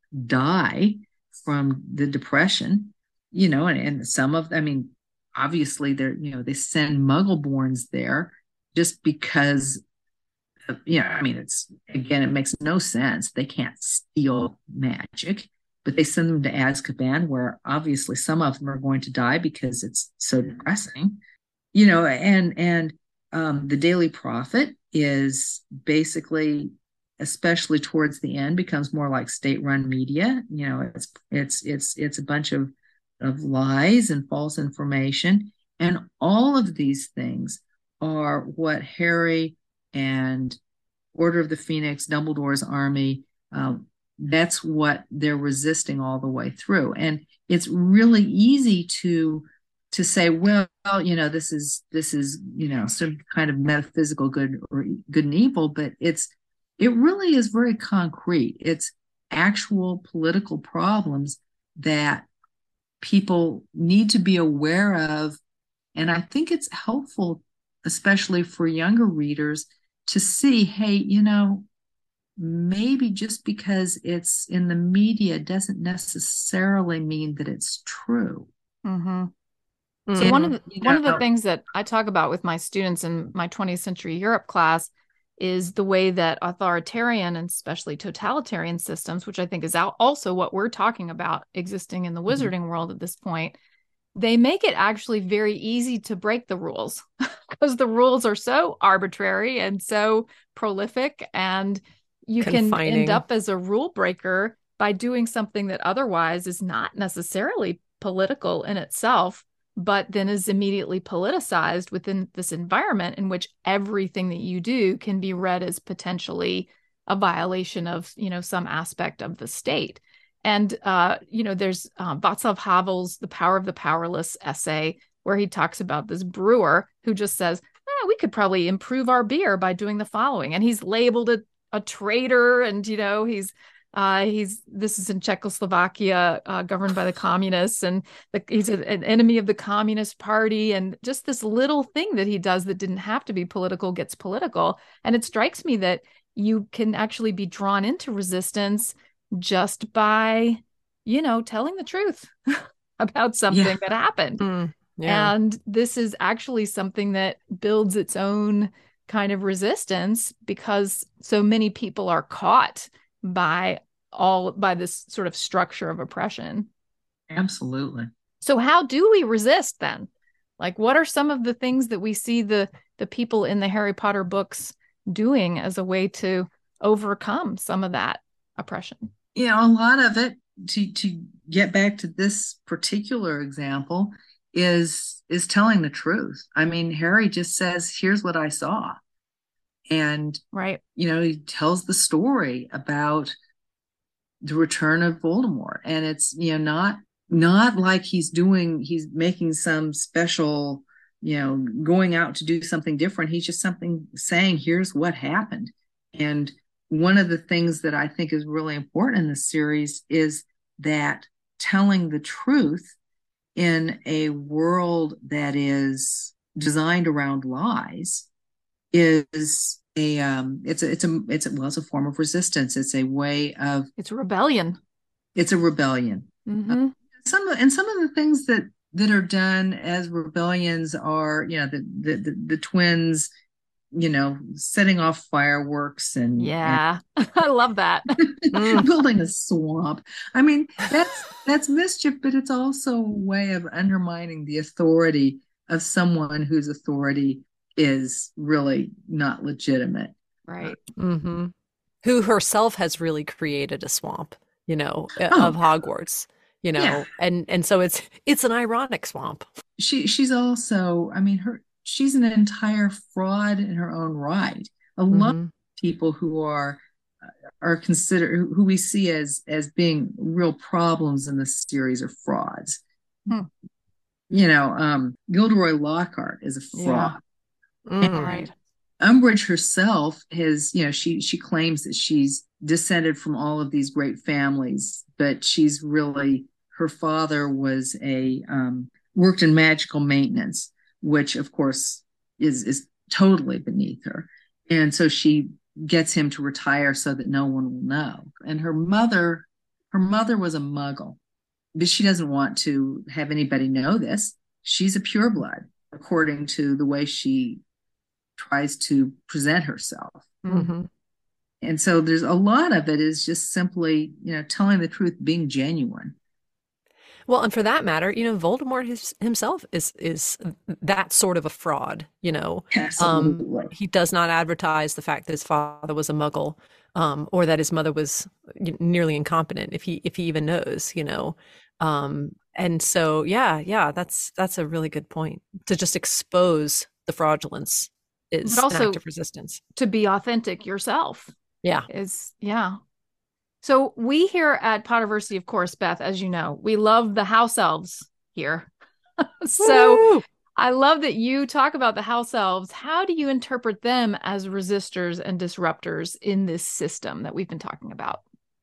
die from the depression, you know, and, and some of, I mean, obviously they're, you know, they send Muggleborns there just because, of, you know, I mean, it's, again, it makes no sense. They can't steal magic, but they send them to Azkaban, where obviously some of them are going to die because it's so depressing, you know, and, and um, the Daily Prophet is basically, especially towards the end, becomes more like state-run media. You know, it's, it's, it's, it's a bunch of, of lies and false information. And all of these things are what Harry and Order of the Phoenix, Dumbledore's army, um, that's what they're resisting all the way through. And it's really easy to to say, well, you know, this is this is you know some kind of metaphysical good or good and evil, but it's it really is very concrete. It's actual political problems that people need to be aware of, and I think it's helpful, especially for younger readers, to see, hey, you know, maybe just because it's in the media doesn't necessarily mean that it's true. Mm-hmm. Mm. So one of the, You one of the know- things that I talk about with my students in my twentieth century Europe class is the way that authoritarian and especially totalitarian systems, which I think is out also what we're talking about existing in the Mhm. wizarding world at this point, they make it actually very easy to break the rules because the rules are so arbitrary and so prolific, and you can end Confining. up as a rule breaker by doing something that otherwise is not necessarily political in itself, but then is immediately politicized within this environment in which everything that you do can be read as potentially a violation of, you know, some aspect of the state. And, uh, you know, there's uh, Václav Havel's The Power of the Powerless essay, where he talks about this brewer who just says, eh, we could probably improve our beer by doing the following. And he's labeled a, a traitor, and, you know, he's Uh, he's this is in Czechoslovakia, uh, governed by the communists, and the, he's a, an enemy of the Communist Party. And just this little thing that he does that didn't have to be political gets political. And it strikes me that you can actually be drawn into resistance just by, you know, telling the truth about something Yeah. that happened. Mm, yeah. And this is actually something that builds its own kind of resistance because so many people are caught by all by this sort of structure of oppression. Absolutely. So how do we resist then? Like, what are some of the things that we see the the people in the Harry Potter books doing as a way to overcome some of that oppression? You know, a lot of it, to to get back to this particular example, is is telling the truth. I mean, Harry just says, here's what I saw. And, Right. you know, he tells the story about the return of Voldemort. And it's, you know, not not like he's doing, he's making some special, you know, going out to do something different. He's just something saying, here's what happened. And one of the things that I think is really important in this series is that telling the truth in a world that is designed around lies is a um it's a it's a it's a well it's a form of resistance. It's a way of It's rebellion. it's a rebellion. Mm-hmm. Some and some of the things that that are done as rebellions are, you know, the the the, the twins, you know, setting off fireworks and Yeah. I love that. and building a swamp. I mean, that's that's mischief, but it's also a way of undermining the authority of someone whose authority is really not legitimate. Right. Mm-hmm. Who herself has really created a swamp, you know, Oh. of Hogwarts, you know, Yeah. and and so it's it's an ironic swamp. She she's also, I mean, her she's an entire fraud in her own right. A lot Mhm. of people who are are considered who we see as as being real problems in this series are frauds. Hmm. You know, um, Gilderoy Lockhart is a fraud. Mm. Right. Umbridge herself has, you know, she she claims that she's descended from all of these great families, but she's really, her father was a um, worked in magical maintenance, which of course is is totally beneath her, and so she gets him to retire so that no one will know. And her mother, her mother was a Muggle, but she doesn't want to have anybody know this. She's a pureblood, according to the way she tries to present herself. Mhm. And so there's a lot of it is just simply, you know, telling the truth, being genuine. Well, and for that matter, you know, Voldemort his, himself is is that sort of a fraud, you know. Absolutely. Um, he does not advertise the fact that his father was a Muggle, um, or that his mother was nearly incompetent, if he if he even knows, you know. Um, and so, yeah, yeah, that's that's a really good point, to just expose the fraudulence is But also- an act of resistance. To be authentic yourself Yeah. is, yeah. So we here at Potterversity, of course, Beth, as you know, we love the house elves here. So Woo! I love that you talk about the house elves. How do you interpret them as resistors and disruptors in this system that we've been talking about?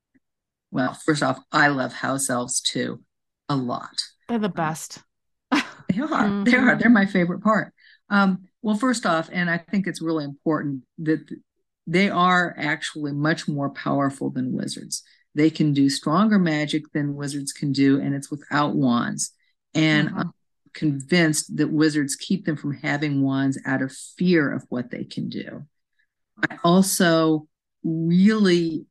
Well, first off, I love house elves too, a lot. They're the Um, best. they are, they are, Mhm. they're my favorite part. Um, well, first off, and I think it's really important that they are actually much more powerful than wizards. They can do stronger magic than wizards can do, and it's without wands. And I'm Mhm. convinced that wizards keep them from having wands out of fear of what they can do. I also really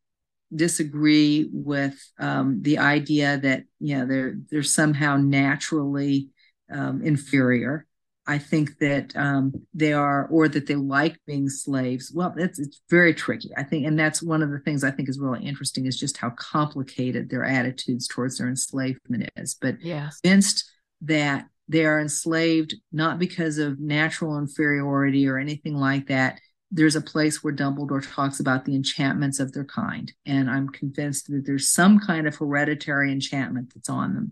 disagree with um, the idea that you know they're they're somehow naturally um, inferior. I think that um, they are, or that they like being slaves. Well, it's it's very tricky. I think, and that's one of the things I think is really interesting is just how complicated their attitudes towards their enslavement is. But Yes. convinced that they are enslaved not because of natural inferiority or anything like that. There's a place where Dumbledore talks about the enchantments of their kind, and I'm convinced that there's some kind of hereditary enchantment that's on them.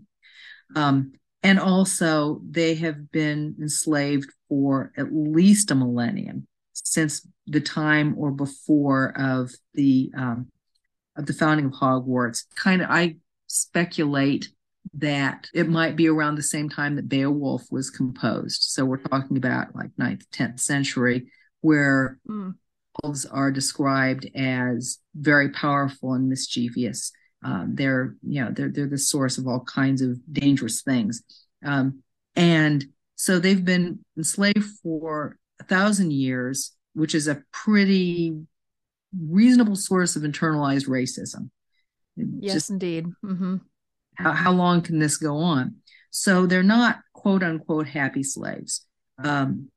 Um, and also, they have been enslaved for at least a millennium, since the time or before of the um, of the founding of Hogwarts. Kind of, I speculate that it might be around the same time that Beowulf was composed. So we're talking about like ninth, tenth century, where Mm. elves are described as very powerful and mischievous. Um, they're, you know, they're they're the source of all kinds of dangerous things, um, and so they've been enslaved for a thousand years, which is a pretty reasonable source of internalized racism. Yes, Just indeed. Mm-hmm. how, how long can this go on? So they're not quote unquote happy slaves, um,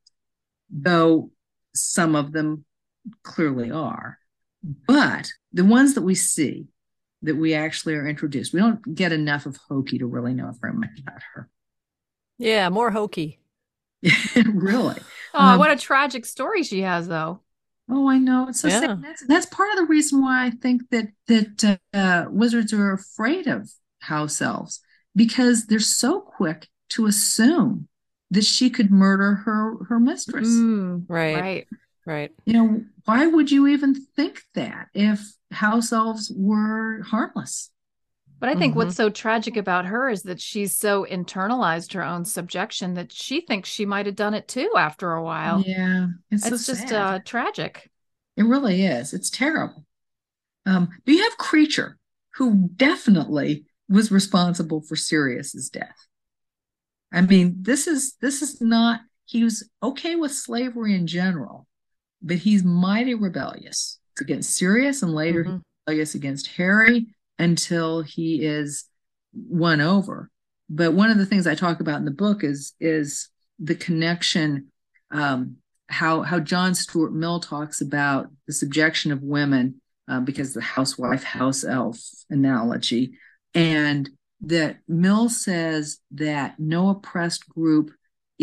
though some of them clearly are. But the ones that we see, that we actually are introduced, we don't get enough of Hoki to really know very much about her. Yeah, more hokey. Really. Oh, Um, what a tragic story she has, though. oh, I know. It's so sad. Yeah. That's that's part of the reason why I think that that uh, wizards are afraid of house elves, because they're so quick to assume that she could murder her her mistress. Mm, Right. right. Right. You know, why would you even think that if house elves were harmless? But I think Mhm. what's so tragic about her is that she's so internalized her own subjection that she thinks she might have done it too after a while. Yeah, it's so It's just sad. uh, tragic. It really is. It's terrible. Um, but you have Creature, who definitely was responsible for Sirius's death. I mean, this is this is not. He was okay with slavery in general, but he's mighty rebellious against Sirius, and later he's Mhm. rebellious against Harry until he is won over. But one of the things I talk about in the book is is the connection, um, how how John Stuart Mill talks about the subjection of women, uh, because the housewife house elf analogy, and that Mill says that no oppressed group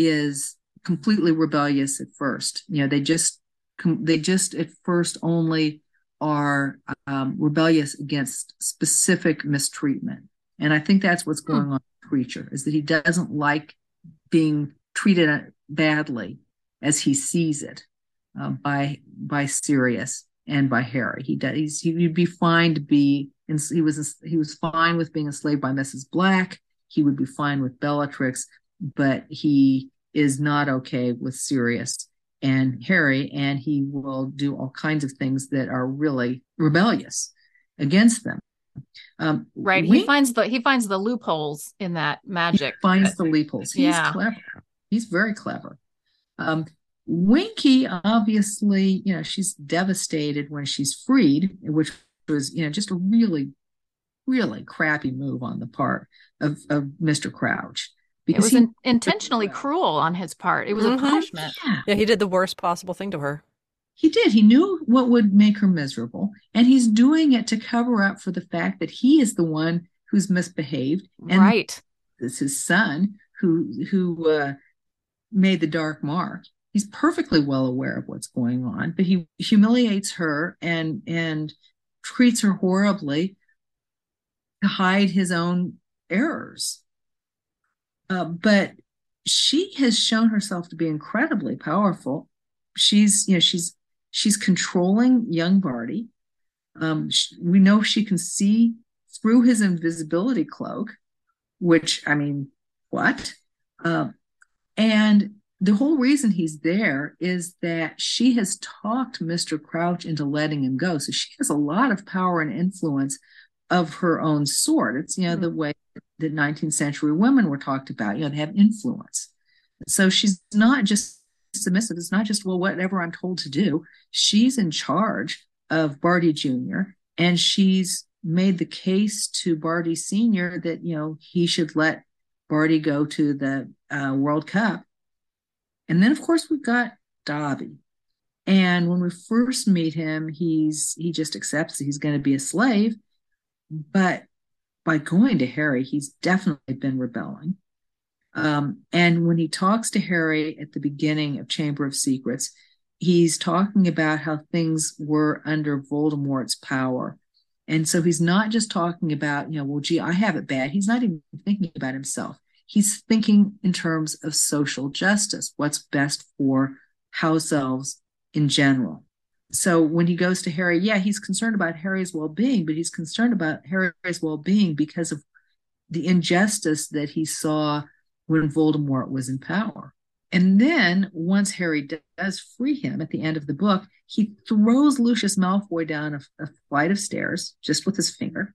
is completely rebellious at first. You know, they just they just at first only are um, rebellious against specific mistreatment. And I think that's what's Hmm. going on with Creature, is that he doesn't like being treated badly as he sees it, uh, by by Sirius and by Harry. He does. He's, he'd be fine to be. He was he was fine with being enslaved by Missus Black. He would be fine with Bellatrix, but he is not okay with Sirius and Harry, and he will do all kinds of things that are really rebellious against them. Um, Right. He Wink finds the he finds the loopholes in that magic. finds But the loopholes. He's yeah. clever. He's very clever. Um, Winky, obviously, you know, she's devastated when she's freed, which was, you know, just a really, really crappy move on the part of, of Mister Crouch, It because was he, in, intentionally cruel on his part. It was a Mhm. punishment. yeah, Yeah, he did the worst possible thing to her. he did. He knew what would make her miserable, and he's doing it to cover up for the fact that he is the one who's misbehaved, and Right. it's his son who who uh, made the dark mark. He's perfectly well aware of what's going on, but he humiliates her and and treats her horribly to hide his own errors. Uh, but she has shown herself to be incredibly powerful. She's, you know, she's she's controlling young Barty. Um, she, we know she can see through his invisibility cloak, which, I mean, what? Um, and the whole reason he's there is that she has talked Mister Crouch into letting him go. So she has a lot of power and influence of her own sort. It's, you know, mm-hmm. the way that nineteenth century women were talked about, you know, they have influence. So she's not just submissive. It's not just, well, whatever I'm told to do. She's in charge of Barty Junior, and she's made the case to Barty Senior that, you know, he should let Barty go to the uh, World Cup. And then, of course, we've got Dobby. And when we first meet him, he's he just accepts that he's going to be a slave. But by going to Harry, he's definitely been rebelling. Um, and when he talks to Harry at the beginning of Chamber of Secrets, he's talking about how things were under Voldemort's power. And so he's not just talking about, you know, well, gee, I have it bad. He's not even thinking about himself. He's thinking in terms of social justice, what's best for house elves in general. So when he goes to Harry, yeah, he's concerned about Harry's well-being, but he's concerned about Harry's well-being because of the injustice that he saw when Voldemort was in power. And then once Harry does free him at the end of the book, he throws Lucius Malfoy down a, a flight of stairs just with his finger.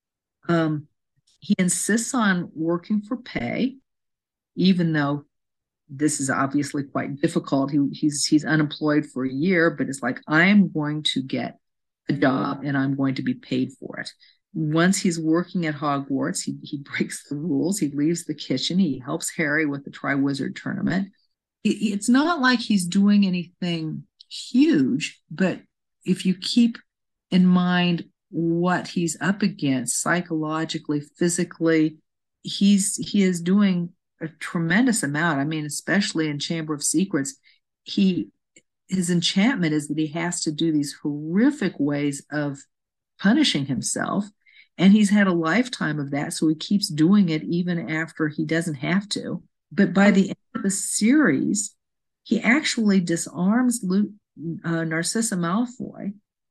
Um, he insists on working for pay, even though this is obviously quite difficult. He, he's he's unemployed for a year, but it's like, I'm going to get a job and I'm going to be paid for it. Once he's working at Hogwarts, he, he breaks the rules. He leaves the kitchen. He helps Harry with the Triwizard Tournament. It, it's not like he's doing anything huge, but if you keep in mind what he's up against psychologically, physically, he's he is doing a tremendous amount. I mean, especially in Chamber of Secrets, he his enchantment is that he has to do these horrific ways of punishing himself, and he's had a lifetime of that, so he keeps doing it even after he doesn't have to. But by the end of the series, he actually disarms Lu- uh, Narcissa Malfoy,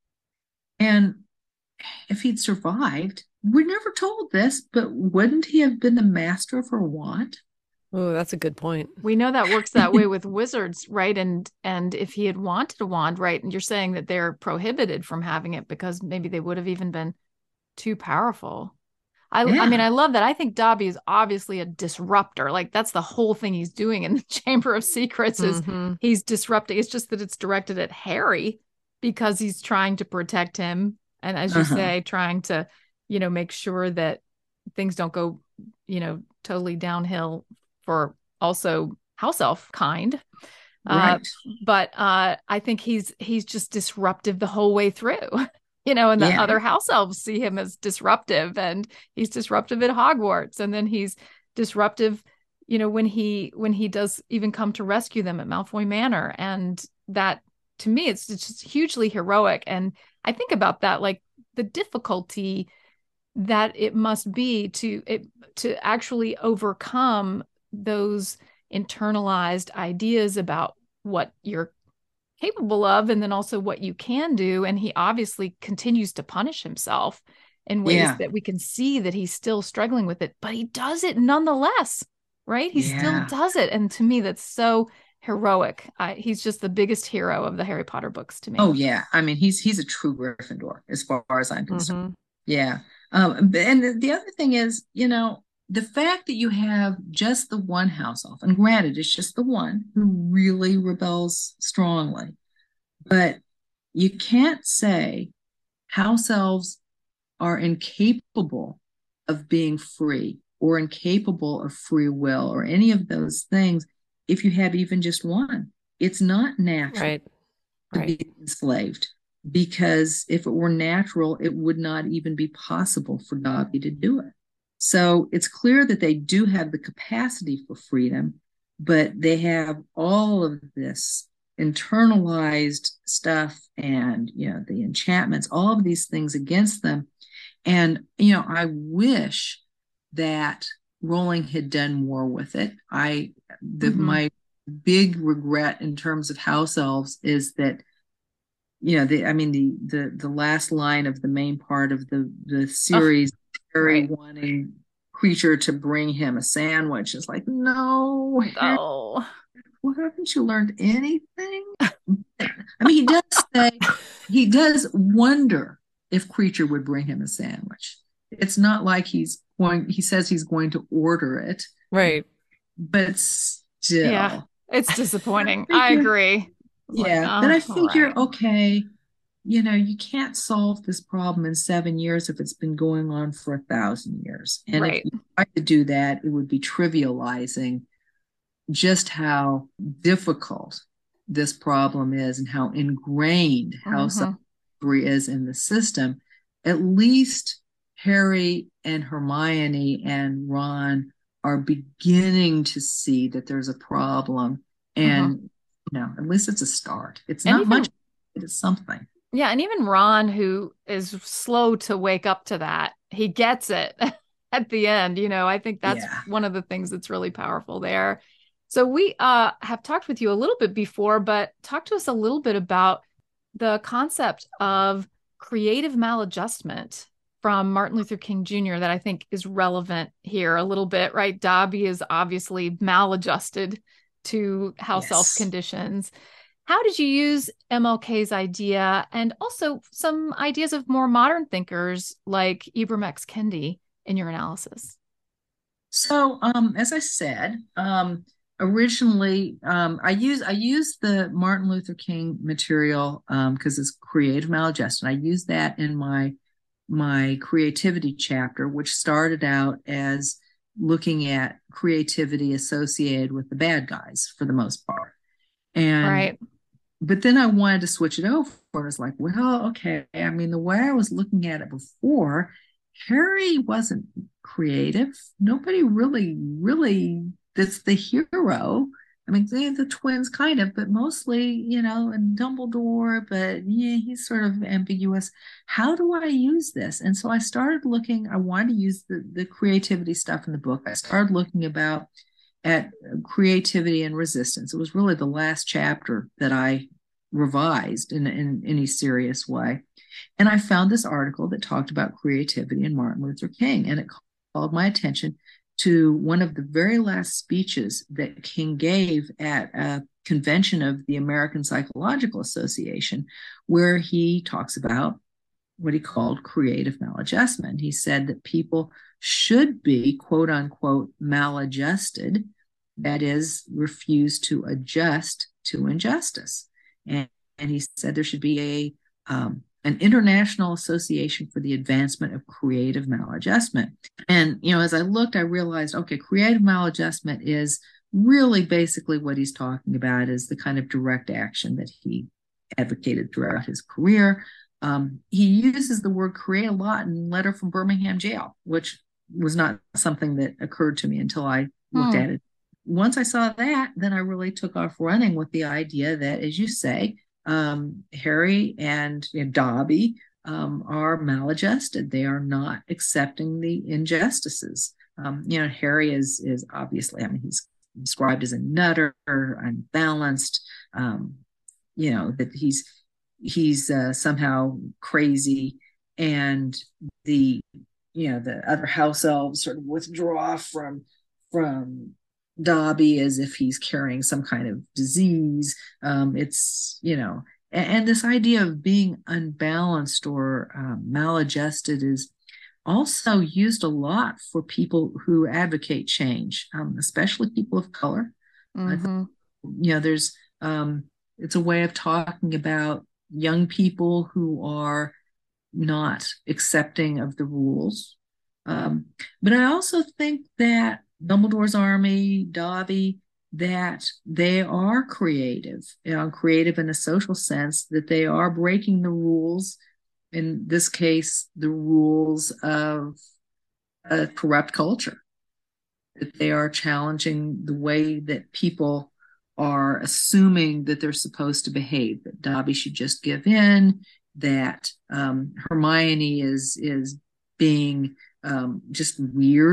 and if he'd survived, we're never told this, but wouldn't he have been the master of her wand? Oh, that's a good point. We know that works that way with wizards, right? And and if he had wanted a wand, right? And you're saying that they're prohibited from having it because maybe they would have even been too powerful. I, yeah. I mean, I love that. I think Dobby is obviously a disruptor. Like, that's the whole thing he's doing in the Chamber of Secrets is mm-hmm. he's disrupting. It's just that it's directed at Harry because he's trying to protect him. And as you uh-huh. say, trying to, you know, make sure that things don't go, you know, totally downhill for also house elf kind. Right. Uh, but uh, I think he's he's just disruptive the whole way through, you know, and the yeah. other house elves see him as disruptive, and he's disruptive at Hogwarts. And then he's disruptive, you know, when he when he does even come to rescue them at Malfoy Manor. And that, to me, it's, it's just hugely heroic. And I think about that, like the difficulty that it must be to it, to actually overcome those internalized ideas about what you're capable of and then also what you can do. And he obviously continues to punish himself in ways yeah. that we can see that he's still struggling with it, but he does it nonetheless, right? He yeah. still does it. And to me, that's so heroic. I, he's just the biggest hero of the Harry Potter books to me. Oh yeah. I mean, he's, he's a true Gryffindor as far as I'm concerned. Mm-hmm. Yeah. Um, and the other thing is, you know, the fact that you have just the one house elf, and granted, it's just the one who really rebels strongly, but you can't say house elves are incapable of being free or incapable of free will or any of those things if you have even just one. It's not natural right. to right. be enslaved, because if it were natural, it would not even be possible for Dobby to do it. So it's clear that they do have the capacity for freedom, but they have all of this internalized stuff and, you know, the enchantments, all of these things against them. And, you know, I wish that Rowling had done more with it. I the Mhm. my big regret in terms of house elves is that, you know, the I mean the the the last line of the main part of the the Oh, series, Harry right. wanting Creature to bring him a sandwich, is like, no, Harry, Oh. what, haven't you learned anything? I mean, he does say, he does wonder if Creature would bring him a sandwich. It's not like he's going, he says he's going to order it, Right. but Yeah. still. It's I disappointing. I figure, agree. It's like, yeah, but oh, I all figure, right. okay, you know, you can't solve this problem in seven years if it's been going on for a thousand years. And if Right. you try to do that, it would be trivializing just how difficult this problem is and how ingrained house Hmm. slavery is in the system. At least Harry and Hermione and Ron are beginning to see that there's a problem. Hmm. And, you know, at least it's a start. It's And not much, even, but it's something. yeah, and even Ron, who is slow to wake up to that, he gets it at the end. You know, I think that's Yeah. one of the things that's really powerful there. So we uh, have talked with you a little bit before, but talk to us a little bit about the concept of creative maladjustment from Martin Luther King Junior that I think is relevant here a little bit, right? Dobby is obviously maladjusted to house elf Yes. conditions. How did you use M L K's idea and also some ideas of more modern thinkers like Ibram X. Kendi in your analysis? So, um, as I said, um, originally, um, I use I use the Martin Luther King material because um, it's creative maladjustment. I use that in my my creativity chapter, which started out as looking at creativity associated with the bad guys for the most part. And Right. but then I wanted to switch it over. I was like, well, okay. I mean, the way I was looking at it before, Harry wasn't creative. Nobody really, really, that's the hero. I mean, they, the twins kind of, but mostly, you know, and Dumbledore, but yeah, he's sort of ambiguous. How do I use this? And so I started looking, I wanted to use the, the creativity stuff in the book. I started looking about at creativity and resistance. It was really the last chapter that I revised in, in any serious way. And I found this article that talked about creativity in Martin Luther King, and it called my attention to one of the very last speeches that King gave at a convention of the American Psychological Association, where he talks about what he called creative maladjustment. He said that people should be, quote unquote, maladjusted, that is, refuse to adjust to injustice. And, and he said there should be a um, an international association for the advancement of creative maladjustment. And, you know, as I looked, I realized, okay, creative maladjustment is really basically what he's talking about is the kind of direct action that he advocated throughout his career. Um, he uses the word create a lot in Letter from Birmingham Jail, which was not something that occurred to me until I looked Hmm. at it. Once I saw that, then I really took off running with the idea that, as you say, um, Harry and you know, Dobby um, are maladjusted. They are not accepting the injustices. Um, you know, Harry is is obviously, I mean, he's described as a nutter, unbalanced. Um, you know that he's he's uh, somehow crazy, and the you know the other house elves sort of withdraw from from Dobby as if he's carrying some kind of disease. Um, it's, you know, and, and, this idea of being unbalanced or um, maladjusted is also used a lot for people who advocate change, um, especially people of color. I Mm-hmm. you know, there's, um, it's a way of talking about young people who are not accepting of the rules. Um, but I also think that Dumbledore's Army, Dobby, that they are creative, you know, creative in a social sense, that they are breaking the rules, in this case, the rules of a corrupt culture, that they are challenging the way that people are assuming that they're supposed to behave, that Dobby should just give in, that um, Hermione is is being um, just weird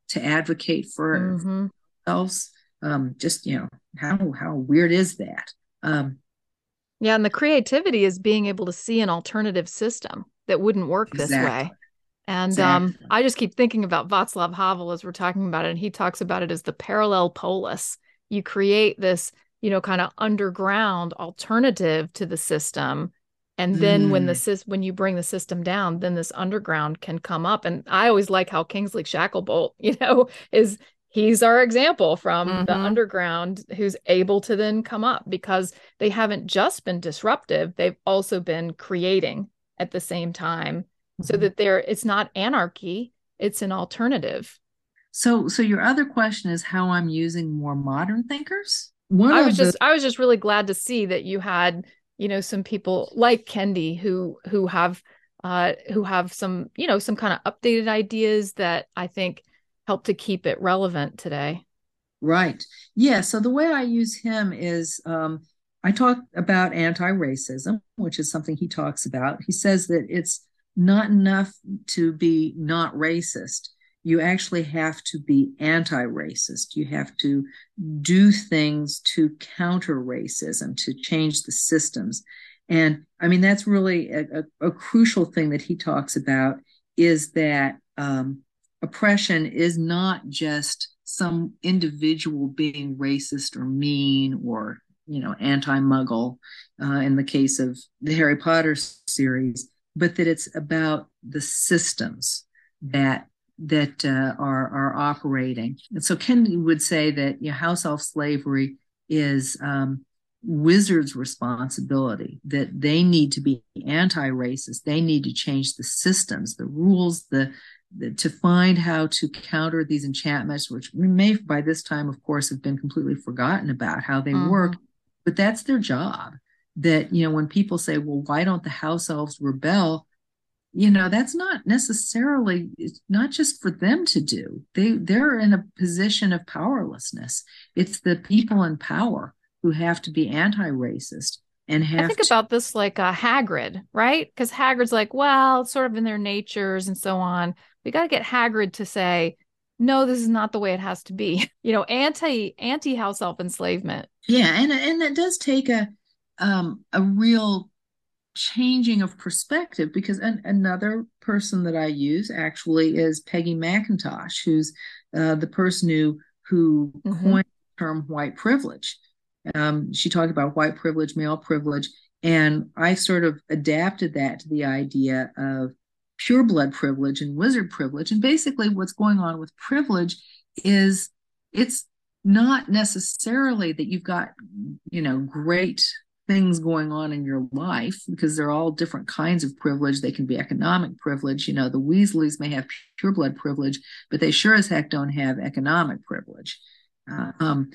to advocate for Mm-hmm. themselves. Um, just, you know, how, how weird is that? Um, Yeah. And the creativity is being able to see an alternative system that wouldn't work this exactly. way. And um, Exactly. I just keep thinking about Václav Havel as we're talking about it, and he talks about it as the parallel polis. You create this, you know, kind of underground alternative to the system, and then when the Mm, sys- when you bring the system down, then this underground can come up. And I always like how Kingsley Shacklebolt, you know, is he's our example from the Mm-hmm. underground who's able to then come up because they haven't just been disruptive; they've also been creating at the same time so Mm-hmm. that there it's not anarchy, it's an alternative. so, so your other question is how I'm using more modern thinkers? One I was of the just I was just really glad to see that you had, you know, some people like Kendi who who have uh who have some, you know, some kind of updated ideas that I think help to keep it relevant today. Right. Yeah. So the way I use him is um, I talk about anti racism, which is something he talks about. He says that it's not enough to be not racist. You actually have to be anti racist. You have to do things to counter racism, to change the systems. And I mean, that's really a, a, a crucial thing that he talks about is that um, oppression is not just some individual being racist or mean or you know anti-muggle uh, in the case of the Harry Potter series, but that it's about the systems that that uh, are are operating. And so Ken would say that you know, house elf slavery is um, wizards' responsibility, that they need to be anti-racist, they need to change the systems, the rules, the to find how to counter these enchantments, which may by this time, of course, have been completely forgotten about how they Mm-hmm. work, but that's their job. That, you know, when people say, well, why don't the house elves rebel? You know, that's not necessarily, it's not just for them to do. They, they're in a position of powerlessness. It's the people in power who have to be anti-racist and I have think to. about this like uh, Hagrid, right? Because Hagrid's like, well, it's sort of in their natures and so on. We got to get Hagrid to say, no, this is not the way it has to be. You know, anti anti house elf enslavement. Yeah, and and that does take a um, a real changing of perspective because an, another person that I use actually is Peggy McIntosh, who's uh, the person who who Mm-hmm. coined the term white privilege. Um, she talked about white privilege, male privilege, and I sort of adapted that to the idea of pure blood privilege and wizard privilege. And basically, what's going on with privilege is it's not necessarily that you've got, you know, great things going on in your life because they're all different kinds of privilege. They can be economic privilege. You know, the Weasleys may have pure blood privilege, but they sure as heck don't have economic privilege. Uh, um,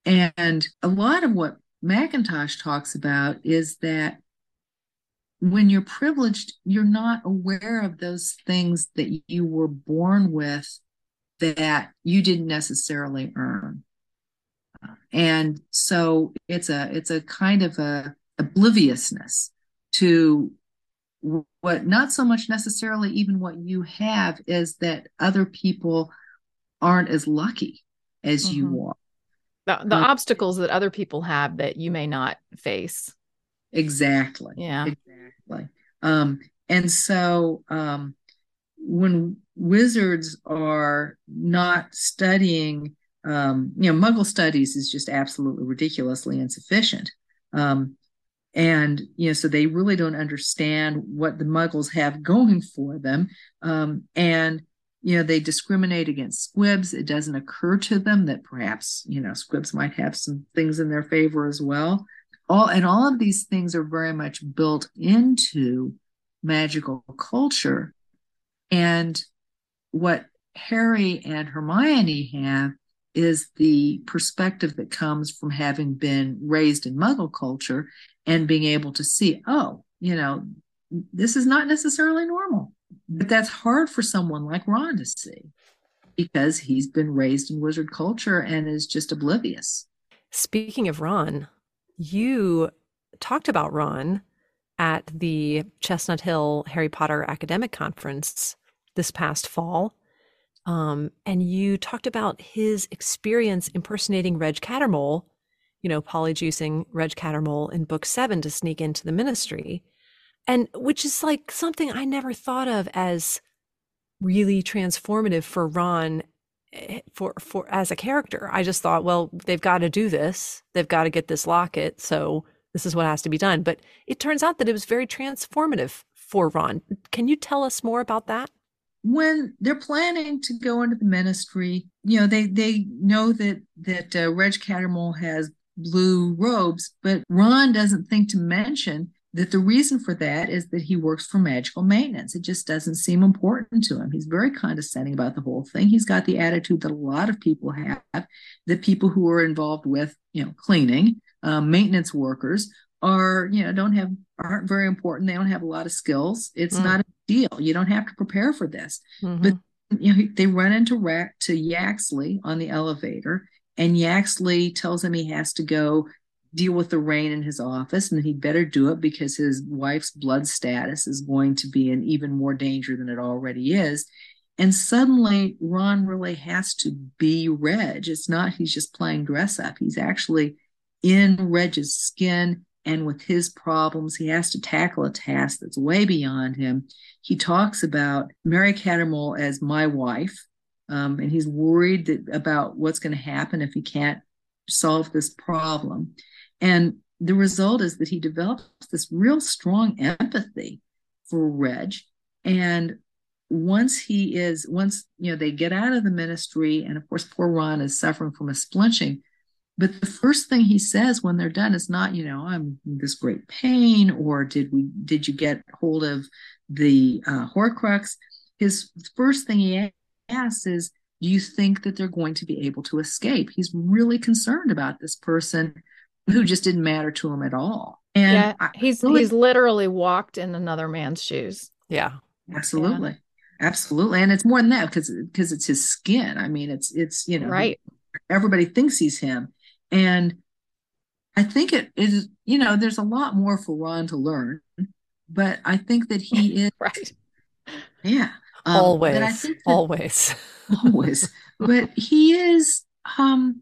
and a lot of what McIntosh talks about is that when you're privileged, you're not aware of those things that you were born with that you didn't necessarily earn. And so it's a it's a kind of a obliviousness to what not so much necessarily even what you have is that other people aren't as lucky as Mm-hmm. you are. The, the Um, obstacles that other people have that you may not face. exactly, Yeah. exactly. Um, and so um, when wizards are not studying, um, you know, Muggle studies is just absolutely ridiculously insufficient. Um, and you know so they really don't understand what the muggles have going for them, um, and you know they discriminate against squibs. It doesn't occur to them that perhaps you know squibs might have some things in their favor as well. All and all of these things are very much built into magical culture, and what Harry and Hermione have is the perspective that comes from having been raised in Muggle culture and being able to see, oh, you know, this is not necessarily normal. But that's hard for someone like Ron to see because he's been raised in wizard culture and is just oblivious. Speaking of Ron, you talked about Ron at the Chestnut Hill Harry Potter Academic Conference this past fall. Um, and you talked about his experience impersonating Reg Cattermole, you know, polyjuicing Reg Cattermole in book seven to sneak into the ministry. And which is like something I never thought of as really transformative for Ron for for as a character. I just thought, well, they've got to do this. They've got to get this locket. So this is what has to be done. But it turns out that it was very transformative for Ron. Can you tell us more about that? When they're planning to go into the ministry, you know, they they know that that uh, Reg Cattermole has blue robes, but Ron doesn't think to mention that the reason for that is that he works for magical maintenance. It just doesn't seem important to him. He's very condescending about the whole thing. He's got the attitude that a lot of people have, that people who are involved with, you know, cleaning, um, maintenance workers are, you know, don't have, aren't very important. They don't have a lot of skills. It's mm. not a deal. You don't have to prepare for this. Mm-hmm. But, you know, they run into Rack to Yaxley on the elevator, and Yaxley tells him he has to go deal with the rain in his office, and that he'd better do it because his wife's blood status is going to be in even more danger than it already is. And suddenly Ron really has to be Reg. It's not he's just playing dress up. He's actually in Reg's skin, and with his problems, he has to tackle a task that's way beyond him. He talks about Mary Cattermole as my wife, um, and he's worried that, about what's going to happen if he can't solve this problem. And the result is that he develops this real strong empathy for Reg. And once he is, once, you know, they get out of the ministry, and of course, poor Ron is suffering from a splinching. But the first thing he says when they're done is not, you know, I'm in this great pain, or did we, did you get hold of the uh, Horcrux? His first thing he asks is, do you think that they're going to be able to escape? He's really concerned about this person who just didn't matter to him at all. And yeah, he's really, he's literally walked in another man's shoes. Yeah, absolutely, yeah. absolutely. And it's more than that, because because it's his skin. I mean, it's it's you know, right. Everybody thinks he's him, and I think it is. You know, there's a lot more for Ron to learn, but I think that he is right. Yeah, um, always, but I think that, always, always. But he is. Um,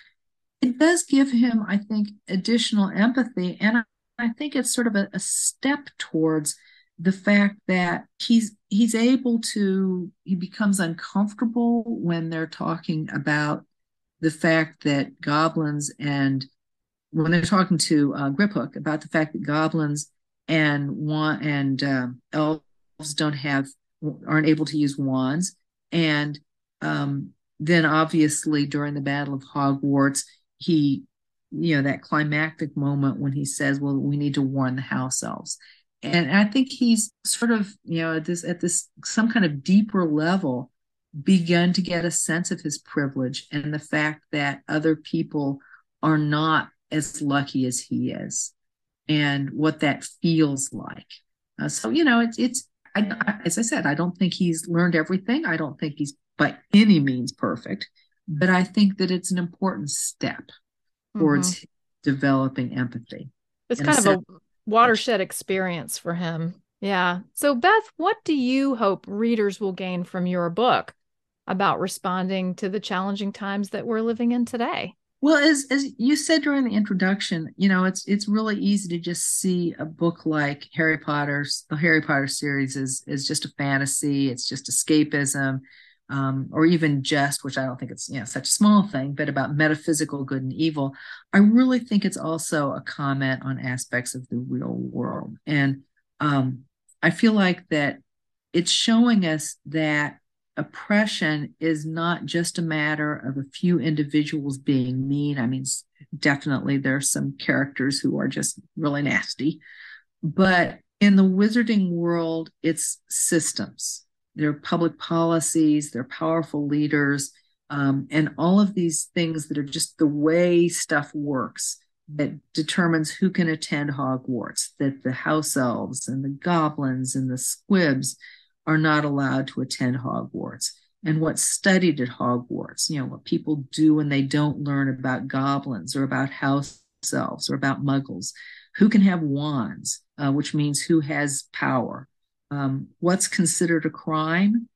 It does give him, I think, additional empathy. And I, I think it's sort of a, a step towards the fact that he's he's able to, he becomes uncomfortable when they're talking about the fact that goblins, and when they're talking to uh, Griphook about the fact that goblins and want and uh, elves don't have, aren't able to use wands. And um, then obviously during the Battle of Hogwarts, he, you know, that climactic moment when he says, well, we need to warn the house elves. And I think he's sort of, you know, at this, at this, some kind of deeper level, begun to get a sense of his privilege and the fact that other people are not as lucky as he is, and what that feels like. Uh, so, you know, it's, it's, I, as I said, I don't think he's learned everything. I don't think he's by any means perfect. But I think that it's an important step towards mm-hmm. developing empathy. It's kind of a watershed experience for him. Yeah. So, Beth, what do you hope readers will gain from your book about responding to the challenging times that we're living in today? Well, as as you said during the introduction, you know, it's it's really easy to just see a book like Harry Potter's, the Harry Potter series is is just a fantasy. It's just escapism. Um, or even just, which I don't think it's, you know, such a small thing, but about metaphysical good and evil. I really think it's also a comment on aspects of the real world. And um, I feel like that it's showing us that oppression is not just a matter of a few individuals being mean. I mean, definitely there are some characters who are just really nasty. But in the wizarding world, it's systems. There are public policies, there are powerful leaders, um, and all of these things that are just the way stuff works that determines who can attend Hogwarts, that the house elves and the goblins and the squibs are not allowed to attend Hogwarts, and what's studied at Hogwarts, you know, what people do when they don't learn about goblins or about house elves or about muggles, who can have wands, uh, which means who has power. Um, what's considered a crime,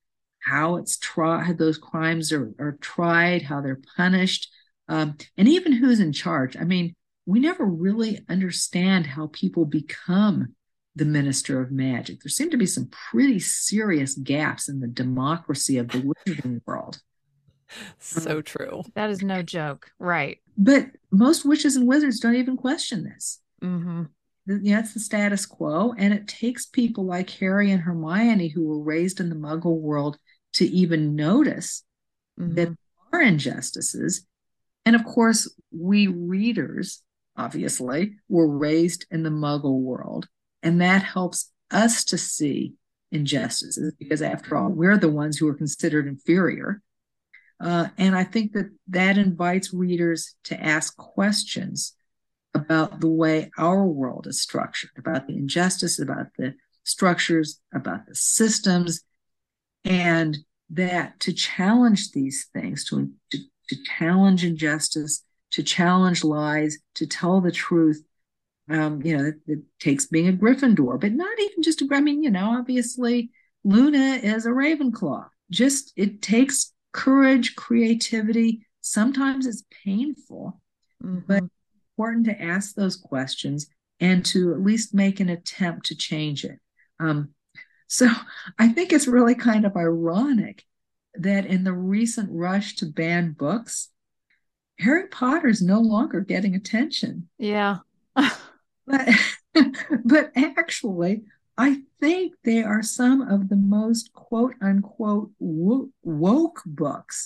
how it's tried, those crimes are, are tried, how they're punished, um, and even who's in charge. I mean, we never really understand how people become the minister of magic. There seem to be some pretty serious gaps in the democracy of the wizarding world. So true. That is no joke. Right. But most witches and wizards don't even question this. Mm-hmm. Yeah, it's the status quo. And it takes people like Harry and Hermione, who were raised in the Muggle world, to even notice mm-hmm. that there are injustices. And of course, we readers, obviously, were raised in the Muggle world. And that helps us to see injustices because, after all, we're the ones who are considered inferior. Uh, and I think that that invites readers to ask questions about the way our world is structured, about the injustice, about the structures, about the systems, and that to challenge these things, to, to, to challenge injustice, to challenge lies, to tell the truth, um, you know, it, it takes being a Gryffindor, but not even just a, I mean, you know, obviously Luna is a Ravenclaw. Just, it takes courage, creativity. Sometimes it's painful, mm-hmm. but important to ask those questions and to at least make an attempt to change it. Um, so I think it's really kind of ironic that in the recent rush to ban books, Harry Potter's no longer getting attention. Yeah. but, but actually, I think they are some of the most quote unquote wo- woke books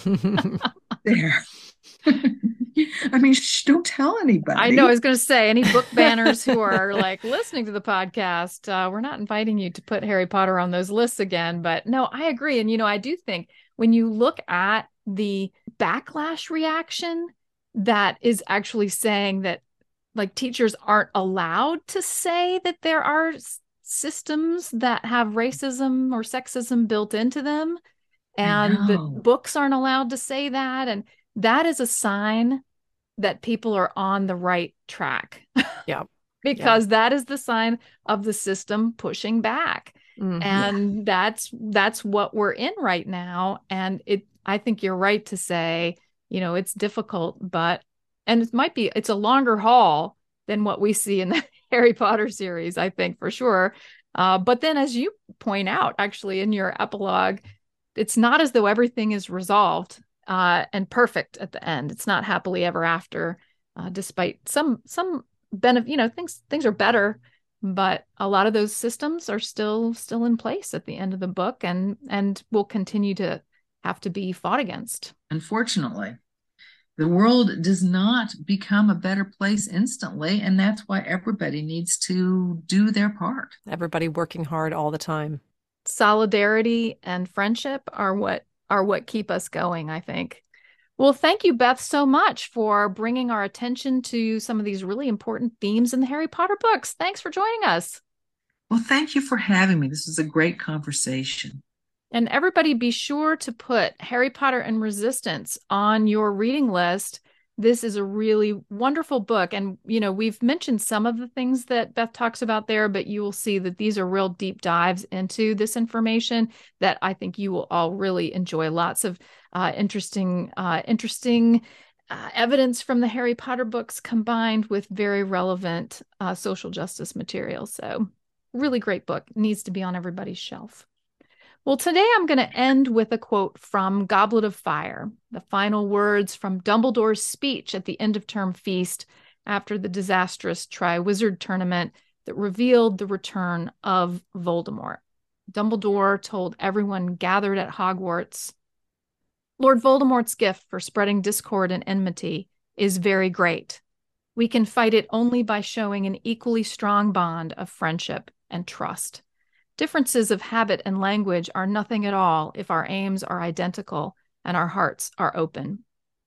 there. I mean, shh, don't tell anybody. I know. I was going to say, any book banners who are like listening to the podcast, uh, we're not inviting you to put Harry Potter on those lists again. But no, I agree. And, you know, I do think when you look at the backlash reaction that is actually saying that like teachers aren't allowed to say that there are systems that have racism or sexism built into them, and the books aren't allowed to say that. And that is a sign that people are on the right track. Yeah. Because yeah. that is the sign of the system pushing back. Mm-hmm. And yeah. that's that's what we're in right now. And it I think you're right to say, you know, it's difficult, but and it might be it's a longer haul than what we see in the Harry Potter series, I think, for sure. Uh, but then, as you point out, actually, in your epilogue, it's not as though everything is resolved uh, and perfect at the end. It's not happily ever after, uh, despite some some benefit. You know, things things are better, but a lot of those systems are still still in place at the end of the book, and and will continue to have to be fought against. Unfortunately. The world does not become a better place instantly, and that's why everybody needs to do their part. Everybody working hard all the time. Solidarity and friendship are what are what keep us going, I think. Well, thank you, Beth, so much for bringing our attention to some of these really important themes in the Harry Potter books. Thanks for joining us. Well, thank you for having me. This was a great conversation. And everybody be sure to put Harry Potter and Resistance on your reading list. This is a really wonderful book. And, you know, we've mentioned some of the things that Beth talks about there, but you will see that these are real deep dives into this information that I think you will all really enjoy. Lots of uh, interesting, uh, interesting uh, evidence from the Harry Potter books combined with very relevant uh, social justice material. So really great book. Needs to be on everybody's shelf. Well, today I'm going to end with a quote from Goblet of Fire, the final words from Dumbledore's speech at the end of term feast after the disastrous Triwizard Tournament that revealed the return of Voldemort. Dumbledore told everyone gathered at Hogwarts, "Lord Voldemort's gift for spreading discord and enmity is very great. We can fight it only by showing an equally strong bond of friendship and trust. Differences of habit and language are nothing at all if our aims are identical and our hearts are open.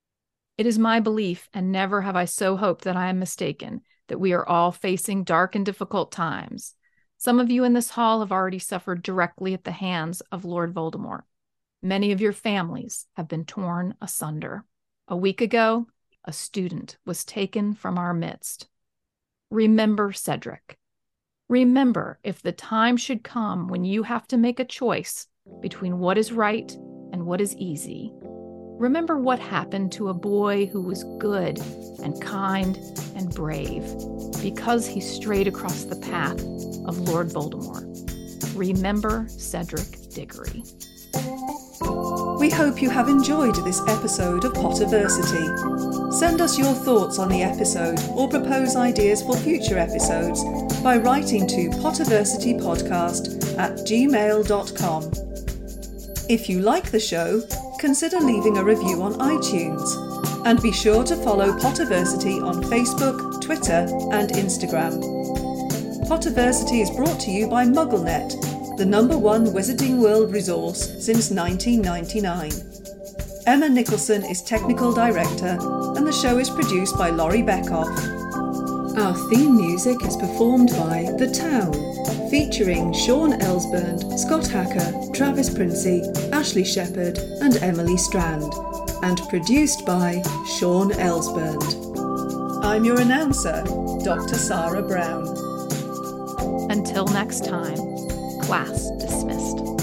It is my belief, and never have I so hoped that I am mistaken, that we are all facing dark and difficult times. Some of you in this hall have already suffered directly at the hands of Lord Voldemort. Many of your families have been torn asunder. A week ago, a student was taken from our midst. Remember Cedric. Remember, if the time should come when you have to make a choice between what is right and what is easy. Remember what happened to a boy who was good and kind and brave because he strayed across the path of Lord Voldemort. Remember Cedric Diggory. We hope you have enjoyed this episode of Potterversity. Send us your thoughts on the episode or propose ideas for future episodes by writing to potterversitypodcast at gmail dot com. If you like the show, consider leaving a review on iTunes. And be sure to follow Potterversity on Facebook, Twitter and Instagram. Potterversity is brought to you by MuggleNet, the number one Wizarding World resource since nineteen ninety-nine. Emma Nicholson is Technical Director, and the show is produced by Laurie Beckoff. Our theme music is performed by The Town, featuring Sean Elsburn, Scott Hacker, Travis Princey, Ashley Shepherd and Emily Strand, and produced by Sean Elsburn. I'm your announcer, Doctor Sarah Brown. Until next time, class dismissed.